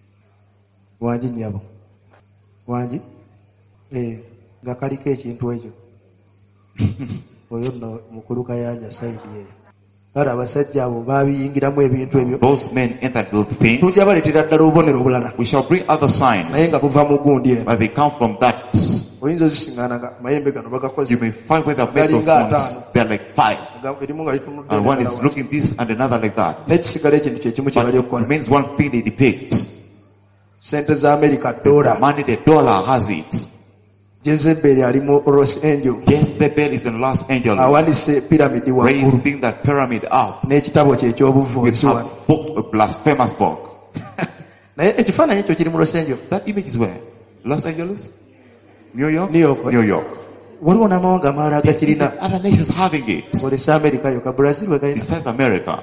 Those men entered those things. We shall bring other signs, but they come from that. You may find whether those ones, they are like 5. And one is looking this and another like that. But it remains one thing they depict. The money, the dollar has it. Jezebel is in Los Angeles, raising that pyramid up with a book, a blasphemous book. That image is where? Los Angeles? New York? New York. Other nations having it. Besides America.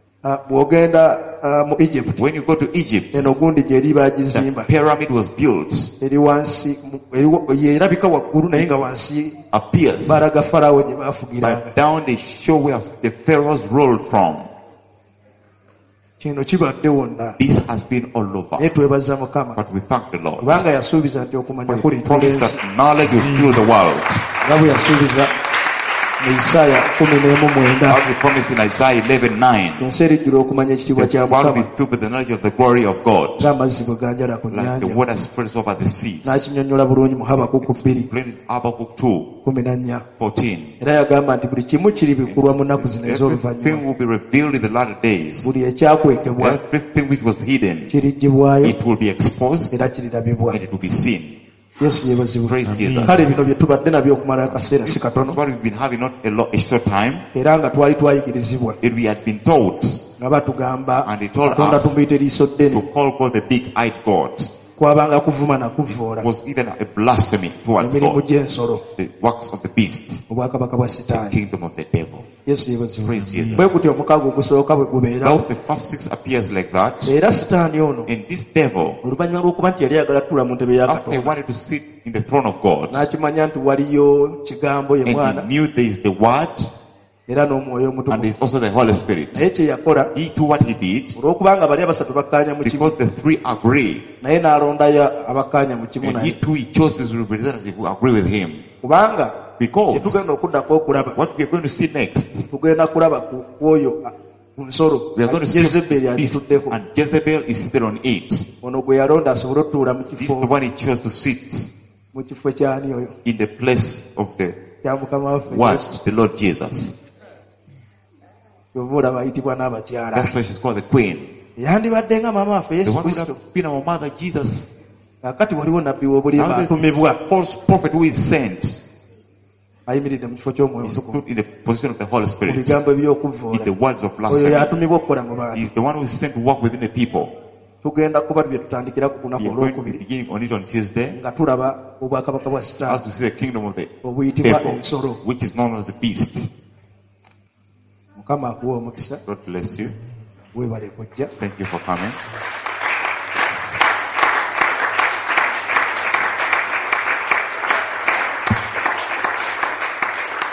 When you go to Egypt, the pyramid was built. Appears. But down they show where the pharaohs rolled from. This has been all over. But we thank the Lord. For he promised that knowledge will fill the world. As he promised in Isaiah 11:9, the world will be filled with the knowledge of the glory of God, like the water spreads over the seas. Explained in Habakkuk 2:14. Everything will be revealed in the latter days. Everything which was hidden, it will be exposed and it will be seen. Praise Jesus. What we've been having not a short time, and we had been taught, and he told us to call God the big-eyed God. Was even a blasphemy towards God. The works of the beast, the kingdom of the devil. Praise Jesus. Thus the first 6 appears like that. And this devil, after he wanted to sit in the throne of God, and he knew there is the word, and there is also the Holy Spirit. He too, what he did, because the 3 agree, and he too, he chose his representative who agree with him. Because what we are going to see next, we are going to see beast, and Jezebel is seated on it. This is the one he chose to sit in the place of the what? The Lord Jesus. That's why she's called the Queen. The one who have been our mother Jesus. Now there's a false prophet who is sent. He stood in the position of the Holy Spirit, in the words of blasphemy. He is the one who is sent to work within the people. We are going to be beginning on it on Tuesday, as we see the kingdom of the devil, which is known as the beast. God bless you. Thank you for coming.